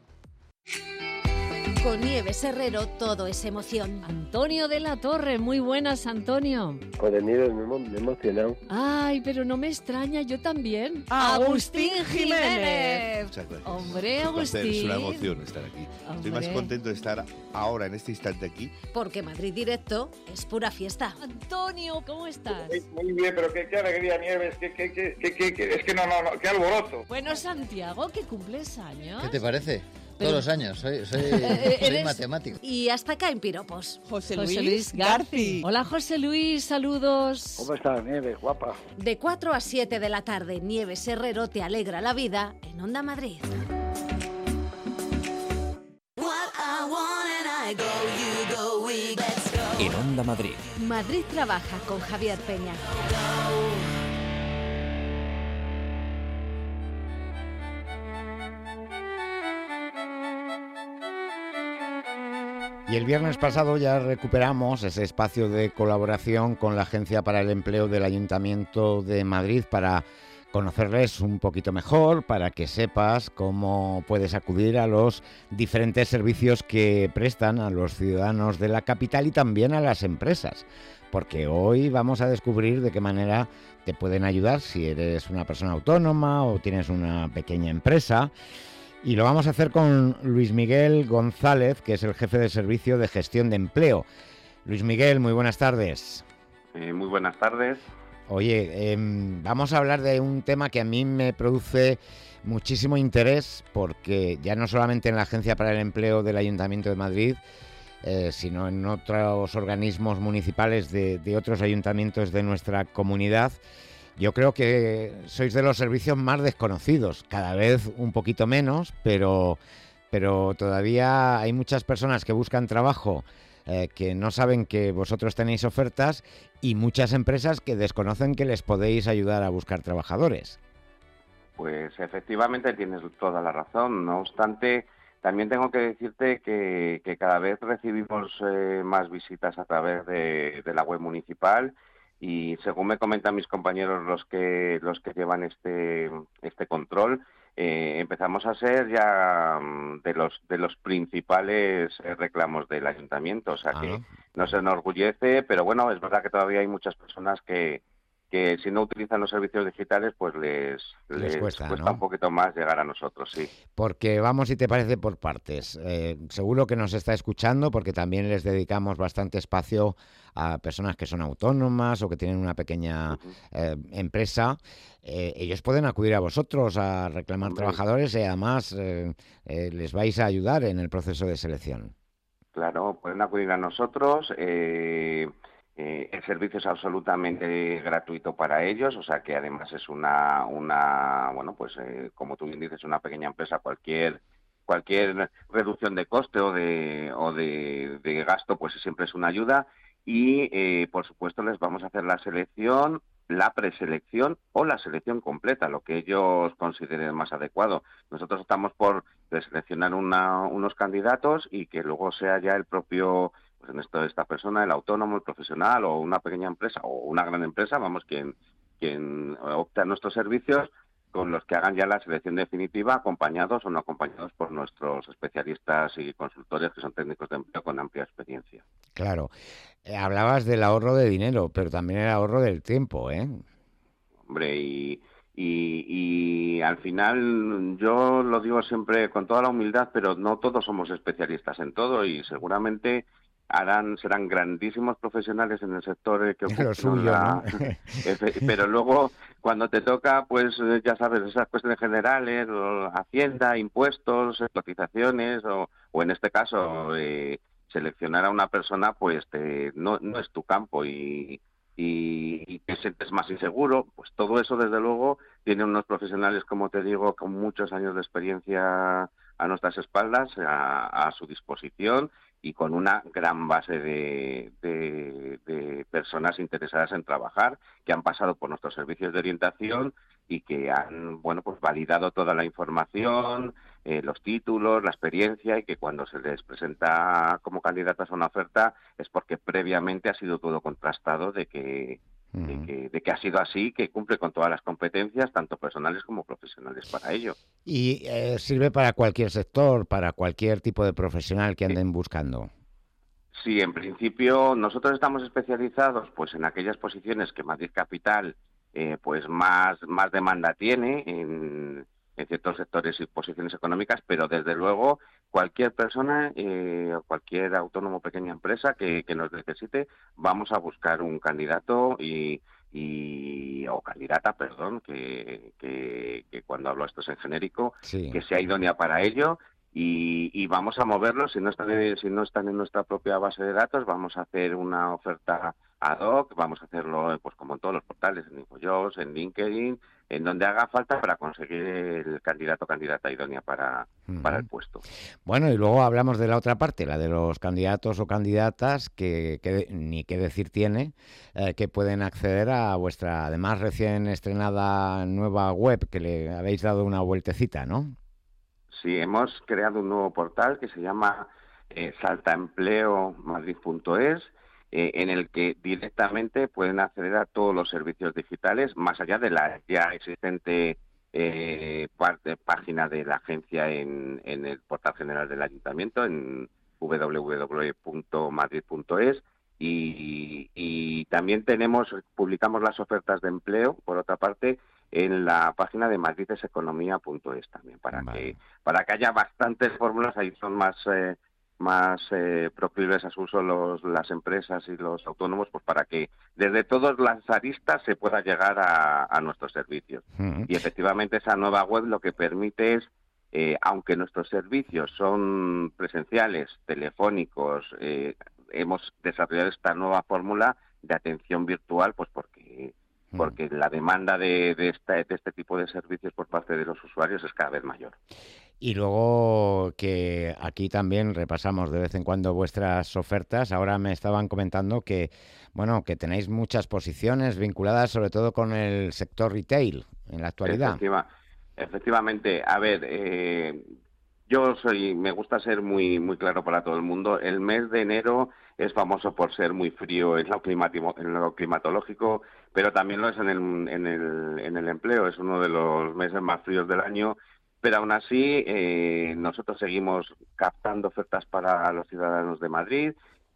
S9: Con Nieves Herrero todo es emoción.
S14: Antonio de la Torre, muy buenas, Antonio.
S15: Joder, Nieves, me, me he emocionado.
S14: Ay, pero no me extraña, yo también. ¡Agustín Jiménez!
S16: Muchas gracias.
S14: Hombre, Agustín.
S16: Es una emoción estar aquí.
S14: Hombre.
S16: Estoy más contento de estar ahora, en este instante aquí.
S9: Porque Madrid Directo es pura fiesta.
S14: Antonio, ¿cómo estás?
S17: Muy, muy bien, pero qué, qué alegría, Nieves, qué, qué, qué, qué, qué, qué, es que no, no, no, qué alboroto.
S14: Bueno, Santiago, que cumples años.
S18: ¿Qué te parece?
S14: Pero...
S18: Todos los años, soy, soy,
S14: Eh,
S18: soy
S14: eres-
S18: matemático.
S9: Y hasta acá en piropos.
S14: José Luis Garci. Hola, José Luis, saludos.
S15: ¿Cómo estás, Nieves, guapa?
S9: De cuatro a siete de la tarde, Nieves Herrero te alegra la vida en Onda Madrid.
S1: En Onda Madrid.
S9: Madrid trabaja con Javier Peña.
S2: Y el viernes pasado ya recuperamos ese espacio de colaboración con la Agencia para el Empleo del Ayuntamiento de Madrid para conocerles un poquito mejor, para que sepas cómo puedes acudir a los diferentes servicios que prestan a los ciudadanos de la capital y también a las empresas. Porque hoy vamos a descubrir de qué manera te pueden ayudar si eres una persona autónoma o tienes una pequeña empresa. Y lo vamos a hacer con Luis Miguel González, que es el jefe de servicio de gestión de empleo. Luis Miguel, muy buenas tardes.
S19: Eh, muy buenas tardes.
S2: Oye, eh, vamos a hablar de un tema que a mí me produce muchísimo interés, porque ya no solamente en la Agencia para el Empleo del Ayuntamiento de Madrid, eh, sino en otros organismos municipales de, de otros ayuntamientos de nuestra comunidad, yo creo que sois de los servicios más desconocidos, cada vez un poquito menos, pero, pero todavía hay muchas personas que buscan trabajo eh, que no saben que vosotros tenéis ofertas y muchas empresas que desconocen que les podéis ayudar a buscar trabajadores.
S19: Pues efectivamente tienes toda la razón. No obstante, también tengo que decirte que, que cada vez recibimos eh, más visitas a través de, de la web municipal. Y según me comentan mis compañeros los que los que llevan este este control, eh, empezamos a ser ya de los de los principales reclamos del ayuntamiento, o sea que nos enorgullece, pero bueno, es verdad que todavía hay muchas personas que que si no utilizan los servicios digitales, pues les,
S2: Les
S19: les
S2: cuesta,
S19: cuesta,
S2: ¿no?
S19: un poquito más llegar a nosotros, sí.
S2: Porque vamos, si te parece, por partes. Eh, seguro que nos está escuchando porque también les dedicamos bastante espacio a personas que son autónomas o que tienen una pequeña eh, empresa. Eh, ellos pueden acudir a vosotros a reclamar
S19: Hombre.
S2: trabajadores y además eh, eh, les vais a ayudar en el proceso de selección.
S19: Claro, pueden acudir a nosotros. Eh, eh, el servicio es absolutamente gratuito para ellos, o sea que además es una, una bueno, pues eh, como tú bien dices, una pequeña empresa. Cualquier cualquier reducción de coste o de o de, de gasto, pues siempre es una ayuda. Y eh, por supuesto les vamos a hacer la selección, la preselección o la selección completa, lo que ellos consideren más adecuado. Nosotros estamos por seleccionar una, unos candidatos y que luego sea ya el propio, pues en esto esta persona, el autónomo, el profesional o una pequeña empresa o una gran empresa, vamos, quien, quien opta a nuestros servicios, con los que hagan ya la selección definitiva, acompañados o no acompañados por nuestros especialistas y consultores que son técnicos de empleo con amplia experiencia.
S2: Claro. Eh, hablabas del ahorro de dinero, pero también el ahorro del tiempo, ¿eh?
S19: Hombre, y, y, y al final yo lo digo siempre con toda la humildad, pero no todos somos especialistas en todo y seguramente harán serán grandísimos profesionales en el sector que ocupan
S2: Lo suyo,
S19: la...
S2: ¿no?
S19: Pero luego cuando te toca, pues ya sabes, esas cuestiones generales, o Hacienda, impuestos, cotizaciones o, o en este caso eh, seleccionar a una persona, pues te, no, no es tu campo y, y, y te sientes más inseguro, pues todo eso desde luego tiene unos profesionales, como te digo, con muchos años de experiencia a nuestras espaldas, a, a su disposición y con una gran base de, de, de personas interesadas en trabajar, que han pasado por nuestros servicios de orientación y que han, bueno, pues validado toda la información, eh, los títulos, la experiencia, y que cuando se les presenta como candidatas a una oferta es porque previamente ha sido todo contrastado de que, uh-huh. de que, de que ha sido así, que cumple con todas las competencias, tanto personales como profesionales para ello.
S2: Y eh, sirve para cualquier sector, para cualquier tipo de profesional que anden sí. buscando.
S19: Sí, en principio nosotros estamos especializados pues en aquellas posiciones que Madrid Capital eh, pues más, más demanda tiene en, en ciertos sectores y posiciones económicas, pero desde luego cualquier persona eh, o cualquier autónomo o pequeña empresa que, que nos necesite, vamos a buscar un candidato y, y o candidata, perdón, que, que, que cuando hablo esto es en genérico, sí. que sea idónea para ello. Y, y vamos a moverlos. Si no están en, si no están en nuestra propia base de datos, vamos a hacer una oferta ad hoc, vamos a hacerlo pues como en todos los portales, en InfoJobs, en LinkedIn, en donde haga falta para conseguir el candidato o candidata idónea para, uh-huh. para el puesto.
S2: Bueno, y luego hablamos de la otra parte, la de los candidatos o candidatas que, que ni qué decir tiene, eh, que pueden acceder a vuestra, además recién estrenada nueva web, que le habéis dado una vueltecita, ¿no?
S19: Sí, hemos creado un nuevo portal que se llama eh, saltaempleo madrid punto es, eh, en el que directamente pueden acceder a todos los servicios digitales, más allá de la ya existente eh, parte, página de la agencia en, en el portal general del Ayuntamiento, en doble u doble u doble u punto madrid punto es, y, y también tenemos publicamos las ofertas de empleo, por otra parte, en la página de madrideseconomía punto es también, para vale. que para que haya bastantes fórmulas. Ahí son más eh, más eh, proclives a su uso los, las empresas y los autónomos, pues para que desde todas las aristas se pueda llegar a, a nuestros servicios. Uh-huh. Y efectivamente esa nueva web lo que permite es, eh, aunque nuestros servicios son presenciales, telefónicos, eh, hemos desarrollado esta nueva fórmula de atención virtual, pues porque porque la demanda de, de, esta, de este tipo de servicios por parte de los usuarios es cada vez mayor.
S2: Y luego que aquí también repasamos de vez en cuando vuestras ofertas. Ahora me estaban comentando que bueno que tenéis muchas posiciones vinculadas sobre todo con el sector retail en la actualidad.
S19: Efectiva, efectivamente, a ver, eh, yo soy, me gusta ser muy muy claro para todo el mundo. El mes de enero es famoso por ser muy frío en lo, climatimo, en lo climatológico, pero también lo es en el, en, el, en el empleo. Es uno de los meses más fríos del año, pero aún así eh, nosotros seguimos captando ofertas para los ciudadanos de Madrid,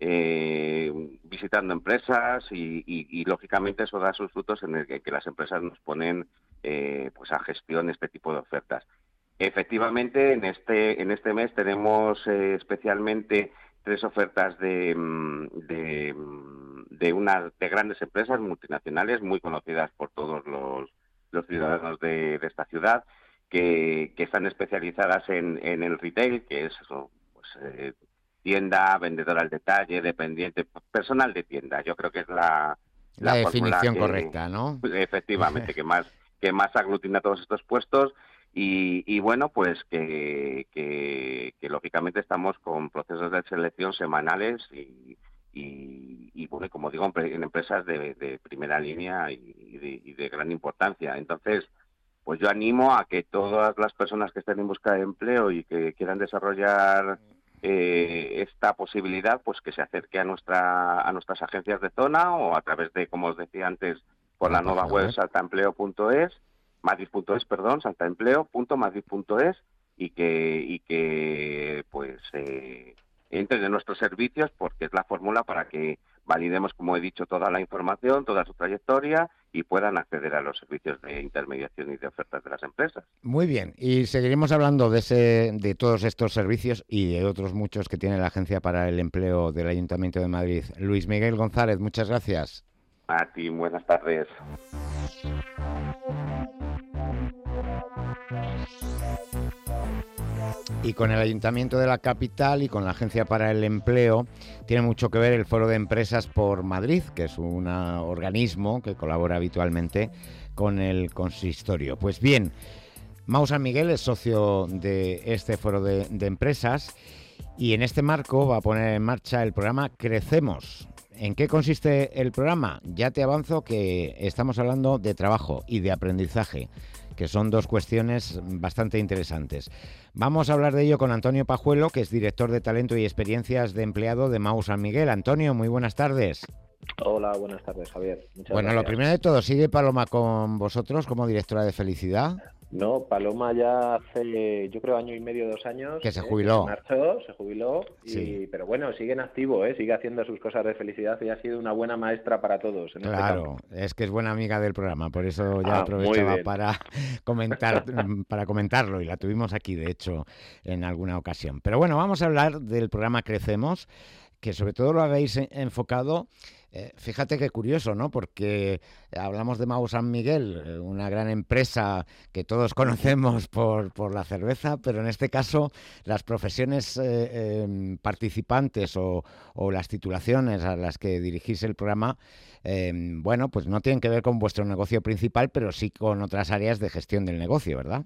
S19: eh, visitando empresas y, y, y lógicamente eso da sus frutos en el que, que las empresas nos ponen eh, pues a gestión este tipo de ofertas. Efectivamente, en este en este mes tenemos eh, especialmente tres ofertas de, de, de una de grandes empresas multinacionales muy conocidas por todos los, los ciudadanos de, de esta ciudad, que, que están especializadas en, en el retail, que es eso, pues, eh, tienda, vendedora al detalle, dependiente, personal de tienda. Yo creo que es la,
S2: la, la definición
S19: que,
S2: correcta, ¿no?
S19: Efectivamente, que más que más aglutina todos estos puestos. Y, y bueno, pues que, que, que lógicamente estamos con procesos de selección semanales y, y, y bueno, como digo, en empresas de, de primera línea y de, y de gran importancia. Entonces, pues yo animo a que todas las personas que estén en busca de empleo y que quieran desarrollar eh, esta posibilidad, pues que se acerque a nuestra a nuestras agencias de zona o a través de, como os decía antes, por la nueva web saltaempleo punto es. Madrid punto es, perdón, saltaempleo punto madrid punto es y que y que pues eh, entren en nuestros servicios, porque es la fórmula para que validemos, como he dicho, toda la información, toda su trayectoria y puedan acceder a los servicios de intermediación y de ofertas de las empresas.
S2: Muy bien, y seguiremos hablando de ese de todos estos servicios y de otros muchos que tiene la Agencia para el Empleo del Ayuntamiento de Madrid. Luis Miguel González, muchas gracias.
S19: A ti, buenas tardes.
S2: Y con el Ayuntamiento de la capital y con la Agencia para el Empleo tiene mucho que ver el Foro de Empresas por Madrid, que es un organismo que colabora habitualmente con el consistorio. Pues bien, Mau San Miguel es socio de este Foro de, de Empresas y en este marco va a poner en marcha el programa Crecemos. ¿En qué consiste el programa? Ya te avanzo que estamos hablando de trabajo y de aprendizaje, que son dos cuestiones bastante interesantes. Vamos a hablar de ello con Antonio Pajuelo, que es director de Talento y Experiencias de Empleado de Mau San Miguel. Antonio, muy buenas tardes.
S18: Hola, buenas tardes, Javier. Muchas
S2: bueno,
S18: gracias.
S2: Lo primero de todo, ¿sigue Paloma con vosotros como directora de Felicidad?
S18: No, Paloma ya hace, yo creo, año y medio, dos años.
S2: Que se
S18: eh,
S2: jubiló.
S18: Se marchó, se jubiló, y, sí. Pero bueno, sigue en activo, ¿eh? Sigue haciendo sus cosas de felicidad y ha sido una buena maestra para todos. En
S2: claro,
S18: este
S2: es que es buena amiga del programa, por eso ya
S18: ah,
S2: aprovechaba para comentar, para comentarlo, y la tuvimos aquí, de hecho, en alguna ocasión. Pero bueno, vamos a hablar del programa Crecemos, que sobre todo lo habéis enfocado. Eh, fíjate qué curioso, ¿no? Porque hablamos de Mau San Miguel, una gran empresa que todos conocemos por, por la cerveza, pero en este caso las profesiones eh, eh, participantes o, o las titulaciones a las que dirigís el programa, eh, bueno, pues no tienen que ver con vuestro negocio principal, pero sí con otras áreas de gestión del negocio, ¿verdad?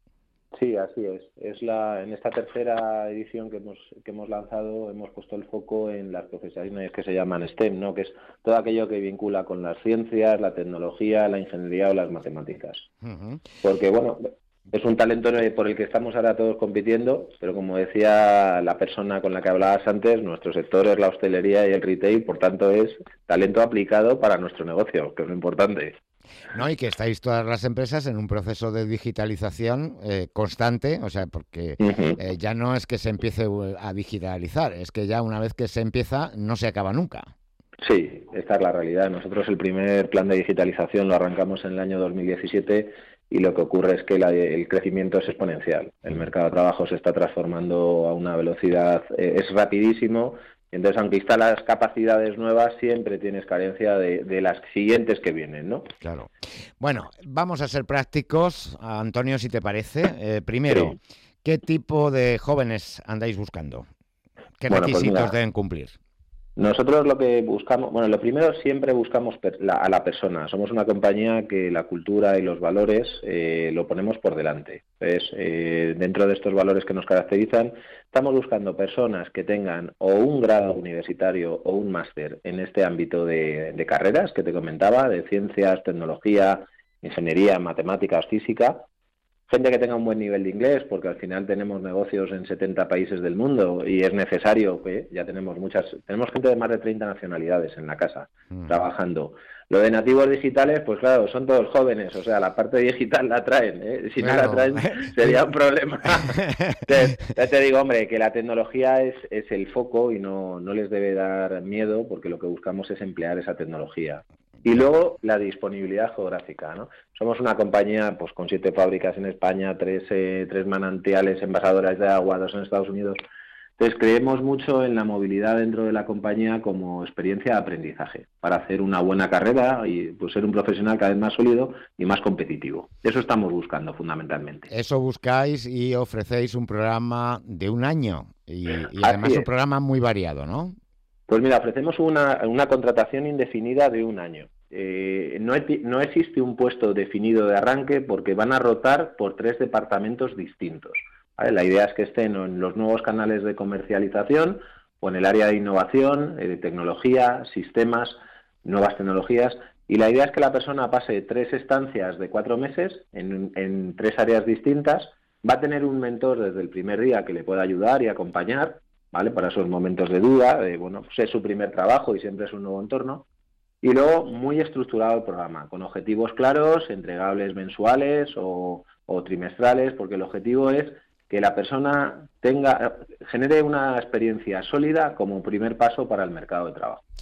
S18: Sí, así es. Es la en esta tercera edición que hemos que hemos lanzado hemos puesto el foco en las profesiones que se llaman STEM, ¿no? Que es todo aquello que vincula con las ciencias, la tecnología, la ingeniería o las matemáticas. Uh-huh. Porque bueno, es un talento por el que estamos ahora todos compitiendo, pero como decía la persona con la que hablabas antes, nuestro sector es la hostelería y el retail, por tanto es talento aplicado para nuestro negocio, que es lo importante.
S2: No, y que estáis todas las empresas en un proceso de digitalización eh, constante, o sea, porque uh-huh. eh, ya no es que se empiece a digitalizar, es que ya una vez que se empieza no se acaba nunca.
S18: Sí, esta es la realidad. Nosotros el primer plan de digitalización lo arrancamos en el año dos mil diecisiete y lo que ocurre es que la, el crecimiento es exponencial. El mercado de trabajo se está transformando a una velocidad, eh, es rapidísimo. Entonces, aunque instalas capacidades nuevas, siempre tienes carencia de, de las siguientes que vienen, ¿no?
S2: Claro. Bueno, vamos a ser prácticos, Antonio, si te parece. Eh, primero, sí. ¿Qué tipo de jóvenes andáis buscando? ¿Qué bueno, requisitos pues mira, deben cumplir?
S18: Nosotros lo que buscamos, bueno, lo primero siempre buscamos per, la, a la persona. Somos una compañía que la cultura y los valores eh, lo ponemos por delante. Entonces, eh, dentro de estos valores que nos caracterizan, estamos buscando personas que tengan o un grado universitario o un máster en este ámbito de, de carreras que te comentaba, de ciencias, tecnología, ingeniería, matemáticas, física. Gente que tenga un buen nivel de inglés, porque al final tenemos negocios en setenta países del mundo y es necesario que ya tenemos muchas, tenemos gente de más de treinta nacionalidades en la casa mm. trabajando. Lo de nativos digitales, pues claro, son todos jóvenes, o sea, la parte digital la traen, ¿eh? Si claro. no la traen sería un problema. Entonces, ya te digo, hombre, que la tecnología es, es el foco y no, no les debe dar miedo, porque lo que buscamos es emplear esa tecnología. Y luego la disponibilidad geográfica, ¿no? Somos una compañía pues con siete fábricas en España, tres, eh, tres manantiales envasadoras de agua, dos en Estados Unidos. Entonces creemos mucho en la movilidad dentro de la compañía como experiencia de aprendizaje para hacer una buena carrera y pues ser un profesional cada vez más sólido y más competitivo. Eso estamos buscando fundamentalmente.
S2: Eso buscáis y ofrecéis un programa de un año y, y además un programa muy variado, ¿no?
S18: Pues mira, ofrecemos una, una contratación indefinida de un año. Eh, no, no existe un puesto definido de arranque porque van a rotar por tres departamentos distintos. ¿Vale? La idea es que estén en los nuevos canales de comercialización o en el área de innovación, eh, de tecnología, sistemas, nuevas tecnologías. Y la idea es que la persona pase tres estancias de cuatro meses en, en tres áreas distintas. Va a tener un mentor desde el primer día que le pueda ayudar y acompañar, ¿vale? Para esos momentos de duda, de, bueno, pues es su primer trabajo y siempre es un nuevo entorno. Y luego, muy estructurado el programa, con objetivos claros, entregables mensuales o, o trimestrales, porque el objetivo es que la persona tenga genere una experiencia sólida como primer paso para el mercado de trabajo.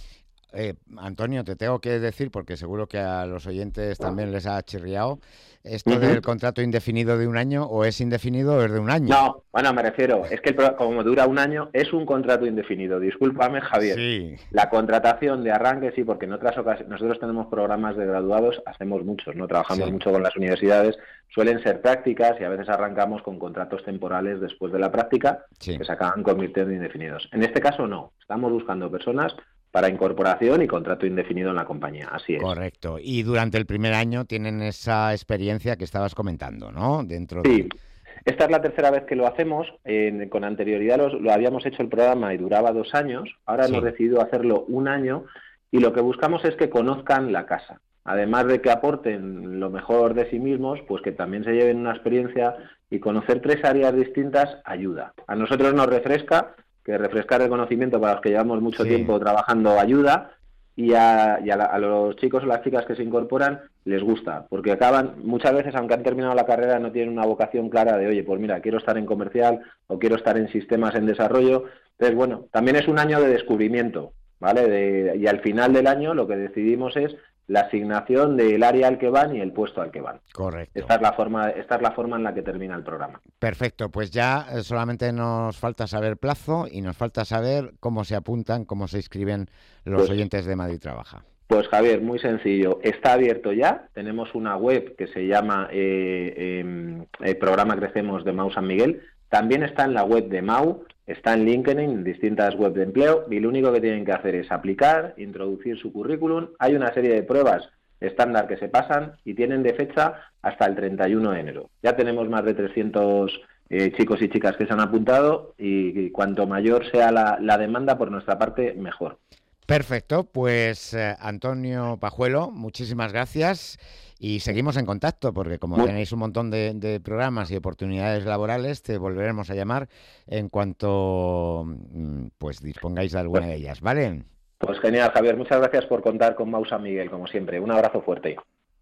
S2: Eh, Antonio, te tengo que decir, porque seguro que a los oyentes también les ha chirriado, ¿esto uh-huh. del contrato indefinido de un año o es indefinido o es de un año?
S18: No, bueno, me refiero, es que el pro- como dura un año, es un contrato indefinido. Discúlpame, Javier.
S2: Sí.
S18: La contratación de arranque, sí, porque en otras ocasiones, nosotros tenemos programas de graduados, hacemos muchos, no trabajamos sí. mucho con las universidades, suelen ser prácticas y a veces arrancamos con contratos temporales después de la práctica sí. que se acaban convirtiendo en indefinidos. En este caso no, estamos buscando personas para incorporación y contrato indefinido en la compañía, así es.
S2: Correcto. Y durante el primer año tienen esa experiencia que estabas comentando, ¿no? Dentro
S18: sí.
S2: de...
S18: Esta es la tercera vez que lo hacemos. Eh, con anterioridad lo, lo habíamos hecho el programa y duraba dos años. Ahora sí. hemos decidido hacerlo un año y lo que buscamos es que conozcan la casa. Además de que aporten lo mejor de sí mismos, pues que también se lleven una experiencia y conocer tres áreas distintas ayuda. A nosotros nos refresca, que refrescar el conocimiento para los que llevamos mucho sí. tiempo trabajando ayuda, y a, y a, la, a los chicos o las chicas que se incorporan les gusta, porque acaban, muchas veces, aunque han terminado la carrera, no tienen una vocación clara de, oye, pues mira, quiero estar en comercial o quiero estar en sistemas en desarrollo. Entonces, bueno, también es un año de descubrimiento, ¿vale? De, y al final del año lo que decidimos es la asignación del área al que van y el puesto al que van.
S2: Correcto.
S18: Esta es la forma, esta es la forma en la que termina el programa.
S2: Perfecto, pues ya solamente nos falta saber plazo y nos falta saber cómo se apuntan, cómo se inscriben los pues, oyentes de Madrid Trabaja.
S18: Pues Javier, muy sencillo, está abierto ya, tenemos una web que se llama eh, eh, el programa Crecemos de Mau San Miguel, también está en la web de Mau, está en LinkedIn, en distintas webs de empleo, y lo único que tienen que hacer es aplicar, introducir su currículum. Hay una serie de pruebas estándar que se pasan y tienen de fecha hasta el treinta y uno de enero. Ya tenemos más de trescientos eh, chicos y chicas que se han apuntado y, y cuanto mayor sea la, la demanda por nuestra parte, mejor.
S2: Perfecto, pues eh, Antonio Pajuelo, muchísimas gracias. Y seguimos en contacto, porque como tenéis un montón de, de programas y oportunidades laborales, te volveremos a llamar en cuanto pues dispongáis de alguna de ellas, ¿vale?
S18: Pues genial, Javier. Muchas gracias por contar con Mau San Miguel, como siempre. Un abrazo fuerte.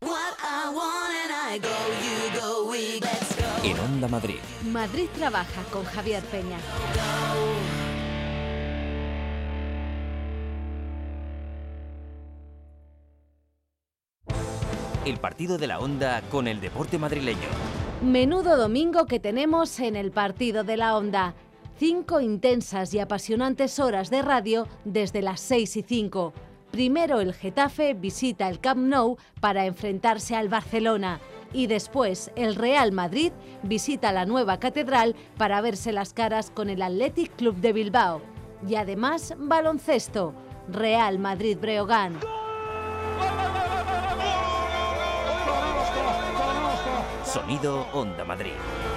S1: En Onda Madrid.
S9: Madrid Trabaja con Javier Peña.
S1: El partido de la Onda con el deporte madrileño.
S9: Menudo domingo que tenemos en el partido de la Onda. Cinco intensas y apasionantes horas de radio desde las seis y cinco. Primero el Getafe visita el Camp Nou para enfrentarse al Barcelona. Y después el Real Madrid visita la nueva catedral para verse las caras con el Athletic Club de Bilbao. Y además baloncesto. Real Madrid Breogán.
S1: Sonido Onda Madrid.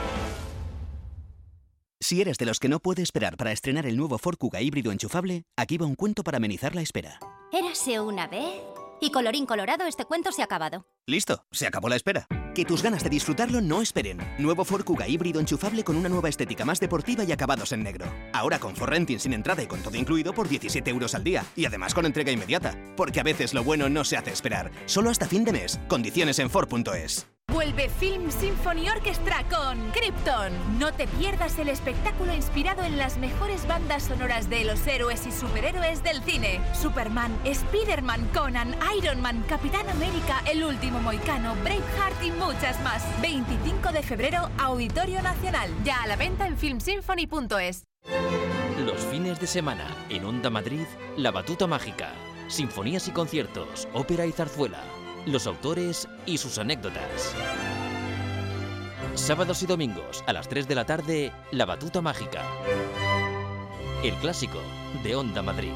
S20: Si eres de los que no puede esperar para estrenar el nuevo Ford Kuga híbrido enchufable, aquí va un cuento para amenizar la espera.
S21: Érase una vez... Y colorín colorado, este cuento se ha acabado.
S20: Listo, se acabó la espera. Que tus ganas de disfrutarlo no esperen. Nuevo Ford Kuga híbrido enchufable con una nueva estética más deportiva y acabados en negro. Ahora con Ford Renting sin entrada y con todo incluido por diecisiete euros al día. Y además con entrega inmediata. Porque a veces lo bueno no se hace esperar. Solo hasta fin de mes. Condiciones en Ford punto es.
S22: Vuelve Film Symphony Orchestra con Krypton. No te pierdas el espectáculo inspirado en las mejores bandas sonoras de los héroes y superhéroes del cine. Superman, Spider-Man, Conan, Iron Man, Capitán América, El Último Mohicano, Braveheart y muchas más. veinticinco de febrero, Auditorio Nacional. Ya a la venta en film symphony punto es.
S1: Los fines de semana, en Onda Madrid, La Batuta Mágica. Sinfonías y conciertos, ópera y zarzuela. Los autores y sus anécdotas. Sábados y domingos a las tres de la tarde, La Batuta Mágica. El clásico de Onda Madrid.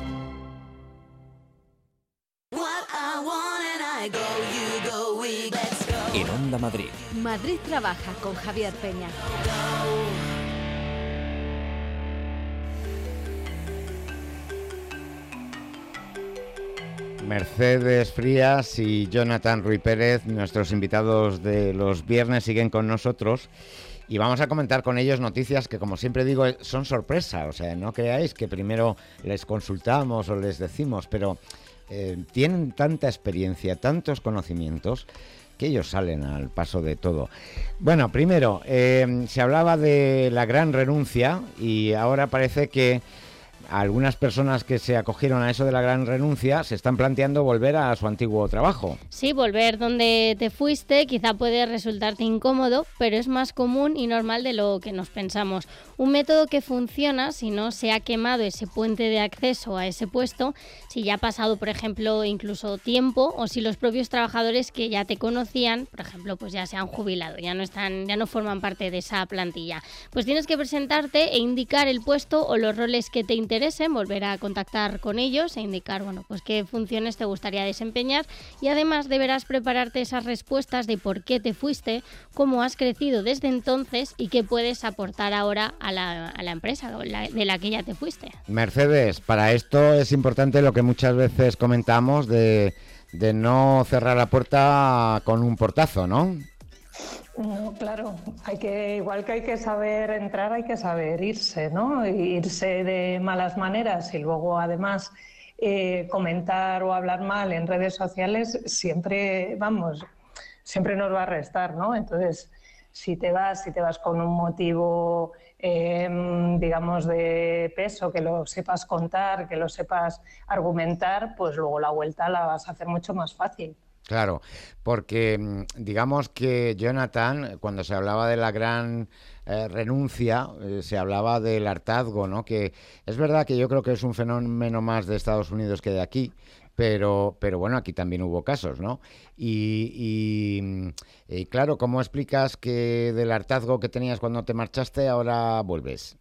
S1: En Onda Madrid.
S9: Madrid Trabaja con Javier Peña.
S2: Mercedes Frías y Jonathan Ruy Pérez, nuestros invitados de los viernes, siguen con nosotros y vamos a comentar con ellos noticias que, como siempre digo, son sorpresa. O sea, no creáis que primero les consultamos o les decimos, pero eh, tienen tanta experiencia, tantos conocimientos, que ellos salen al paso de todo. Bueno, primero, eh, se hablaba de la gran renuncia y ahora parece que algunas personas que se acogieron a eso de la gran renuncia se están planteando volver a su antiguo trabajo.
S3: Sí, volver donde te fuiste quizá puede resultarte incómodo, pero es más común y normal de lo que nos pensamos. Un método que funciona si no se ha quemado ese puente de acceso a ese puesto, si ya ha pasado, por ejemplo, incluso tiempo, o si los propios trabajadores que ya te conocían, por ejemplo, pues ya se han jubilado, ya no están, ya no forman parte de esa plantilla. Pues tienes que presentarte e indicar el puesto o los roles que te interesen, volver a contactar con ellos e indicar, bueno, pues qué funciones te gustaría desempeñar, y además deberás prepararte esas respuestas de por qué te fuiste, cómo has crecido desde entonces y qué puedes aportar ahora a la, a la empresa de la que ya te fuiste.
S2: Mercedes, para esto es importante lo que muchas veces comentamos de, de no cerrar la puerta con un portazo, ¿no?
S6: No, claro, hay que, igual que hay que saber entrar, hay que saber irse, ¿no? Irse de malas maneras y luego además eh, comentar o hablar mal en redes sociales siempre, vamos, siempre nos va a restar, ¿no? Entonces, si te vas, si te vas con un motivo, eh, digamos, de peso, que lo sepas contar, que lo sepas argumentar, pues luego la vuelta la vas a hacer mucho más fácil.
S2: Claro, porque digamos que Jonathan, cuando se hablaba de la gran eh, renuncia, eh, se hablaba del hartazgo, ¿no? Que es verdad que yo creo que es un fenómeno más de Estados Unidos que de aquí, pero pero bueno, aquí también hubo casos, ¿no? Y, y, y claro, ¿cómo explicas que del hartazgo que tenías cuando te marchaste ahora vuelves?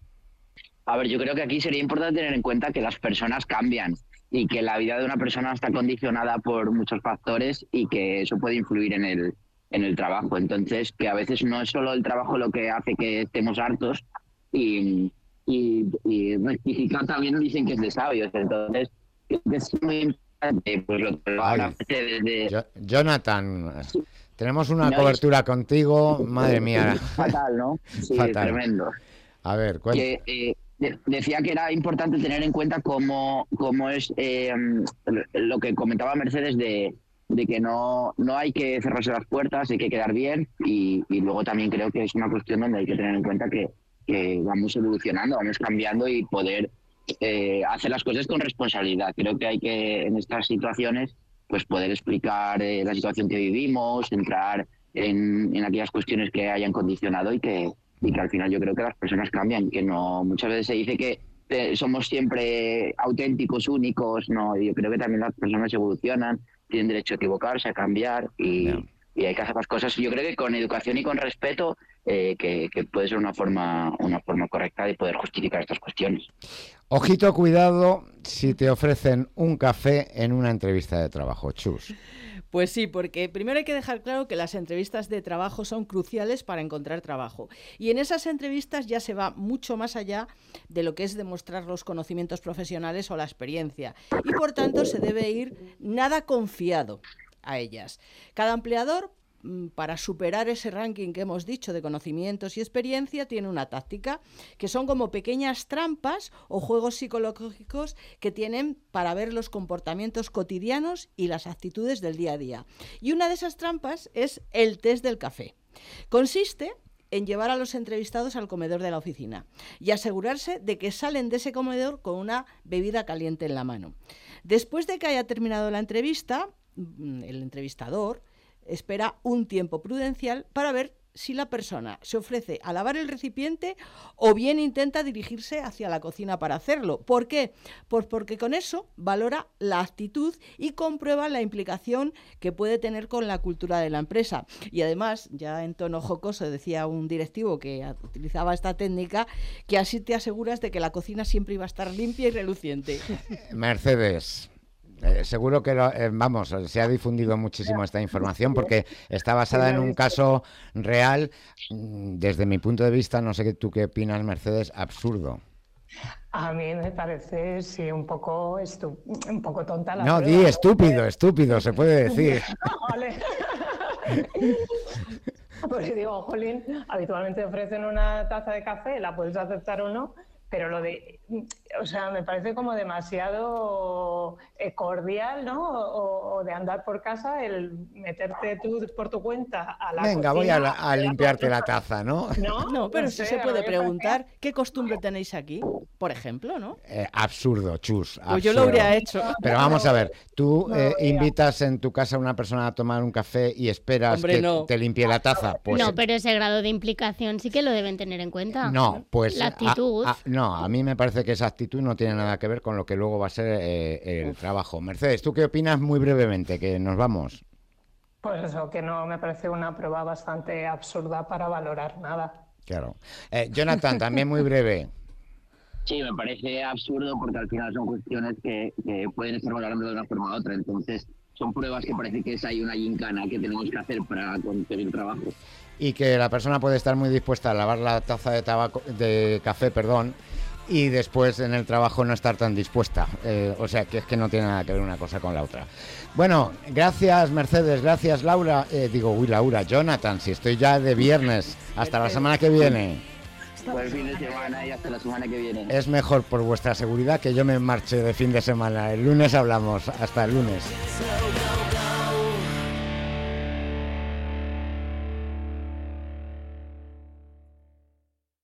S5: A ver, yo creo que aquí sería importante tener en cuenta que las personas cambian y que la vida de una persona está condicionada por muchos factores y que eso puede influir en el, en el trabajo. Entonces, que a veces no es solo el trabajo lo que hace que estemos hartos, y, y, y rectificar también dicen que es de sabios. Entonces, es muy importante, pues lo que ahora desde...
S2: Yo, Jonathan, sí. Tenemos una
S5: no,
S2: cobertura
S5: es...
S2: contigo, madre mía.
S5: Fatal, ¿no? Sí,
S2: Fatal.
S5: Tremendo.
S2: A ver, cuéntame.
S5: Que, eh, decía que era importante tener en cuenta cómo, cómo es eh, lo que comentaba Mercedes de, de que no, no hay que cerrarse las puertas, hay que quedar bien, y, y luego también creo que es una cuestión donde hay que tener en cuenta que, que vamos evolucionando, vamos cambiando y poder eh, hacer las cosas con responsabilidad. Creo que hay que en estas situaciones pues poder explicar eh, la situación que vivimos, entrar en, en aquellas cuestiones que hayan condicionado y que y que al final yo creo que las personas cambian, que no muchas veces se dice que eh, somos siempre auténticos, únicos, no, yo creo que también las personas evolucionan, tienen derecho a equivocarse, a cambiar, y, yeah. y hay que hacer las cosas, yo creo que con educación y con respeto, eh, que, que puede ser una forma, una forma correcta de poder justificar estas cuestiones.
S2: Ojito, cuidado si te ofrecen un café en una entrevista de trabajo, Chus.
S4: Pues sí, porque primero hay que dejar claro que las entrevistas de trabajo son cruciales para encontrar trabajo. Y en esas entrevistas ya se va mucho más allá de lo que es demostrar los conocimientos profesionales o la experiencia. Y por tanto se debe ir nada confiado a ellas. Cada empleador, para superar ese ranking que hemos dicho de conocimientos y experiencia, tiene una táctica, que son como pequeñas trampas o juegos psicológicos que tienen para ver los comportamientos cotidianos y las actitudes del día a día. Y una de esas trampas es el test del café. Consiste en llevar a los entrevistados al comedor de la oficina y asegurarse de que salen de ese comedor con una bebida caliente en la mano. Después de que haya terminado la entrevista, el entrevistador espera un tiempo prudencial para ver si la persona se ofrece a lavar el recipiente o bien intenta dirigirse hacia la cocina para hacerlo. ¿Por qué? Pues porque con eso valora la actitud y comprueba la implicación que puede tener con la cultura de la empresa. Y además, ya en tono jocoso decía un directivo que utilizaba esta técnica, que así te aseguras de que la cocina siempre iba a estar limpia y reluciente.
S2: Mercedes, Eh, seguro que, lo, eh, vamos, se ha difundido muchísimo esta información porque está basada en un caso real. Desde mi punto de vista, no sé qué tú qué opinas, Mercedes, absurdo.
S6: A mí me parece, sí, un poco, estu un poco tonta la
S2: No,
S6: prueba,
S2: di
S6: ¿no?
S2: estúpido, estúpido, se puede decir.
S6: Vale. Pues digo, jolín, habitualmente ofrecen una taza de café, la puedes aceptar o no, pero lo de, o sea, me parece como demasiado eh, cordial, ¿no? O, o de andar por casa, el meterte tú por tu cuenta a la
S2: Venga,
S6: cocina,
S2: voy a, la, a limpiarte la taza, ¿no?
S6: No,
S4: No, pero
S6: no
S4: sí
S6: sé,
S4: se
S6: a
S4: puede
S6: mí me
S4: preguntar qué costumbre tenéis aquí, por ejemplo, ¿no?
S2: Eh, absurdo, chus. Absurdo.
S4: Pues yo lo habría hecho.
S2: Pero vamos a ver, tú
S6: No,
S2: eh,
S6: mira.
S2: invitas en tu casa a una persona a tomar un café y esperas
S4: Hombre,
S2: que
S4: no.
S2: te limpie la taza. Pues,
S3: no, pero ese grado de implicación sí que lo deben tener en cuenta.
S2: no, pues
S3: La actitud.
S2: a- a- no, a mí me parece que esa actitud no tiene nada que ver con lo que luego va a ser eh, el trabajo. Mercedes, ¿tú qué opinas muy brevemente? Que nos vamos.
S6: Pues eso, que no me parece una prueba bastante absurda para valorar nada.
S2: Claro. Eh, Jonathan, también muy breve.
S5: Sí, me parece absurdo porque al final son cuestiones que, que pueden estar valorando de una forma u otra. Entonces, son pruebas que parece que es ahí una gincana que tenemos que hacer para conseguir trabajo.
S2: Y que la persona puede estar muy dispuesta a lavar la taza de tabaco, de café, perdón, y después en el trabajo no estar tan dispuesta. Eh, o sea, que es que no tiene nada que ver una cosa con la otra. Bueno, gracias Mercedes, gracias Laura, eh, digo, uy Laura, Jonathan, si estoy ya de viernes, hasta la semana que viene.
S5: Buen fin de semana y hasta la semana que viene.
S2: Es mejor por vuestra seguridad que yo me marche de fin de semana. El lunes hablamos, hasta el lunes.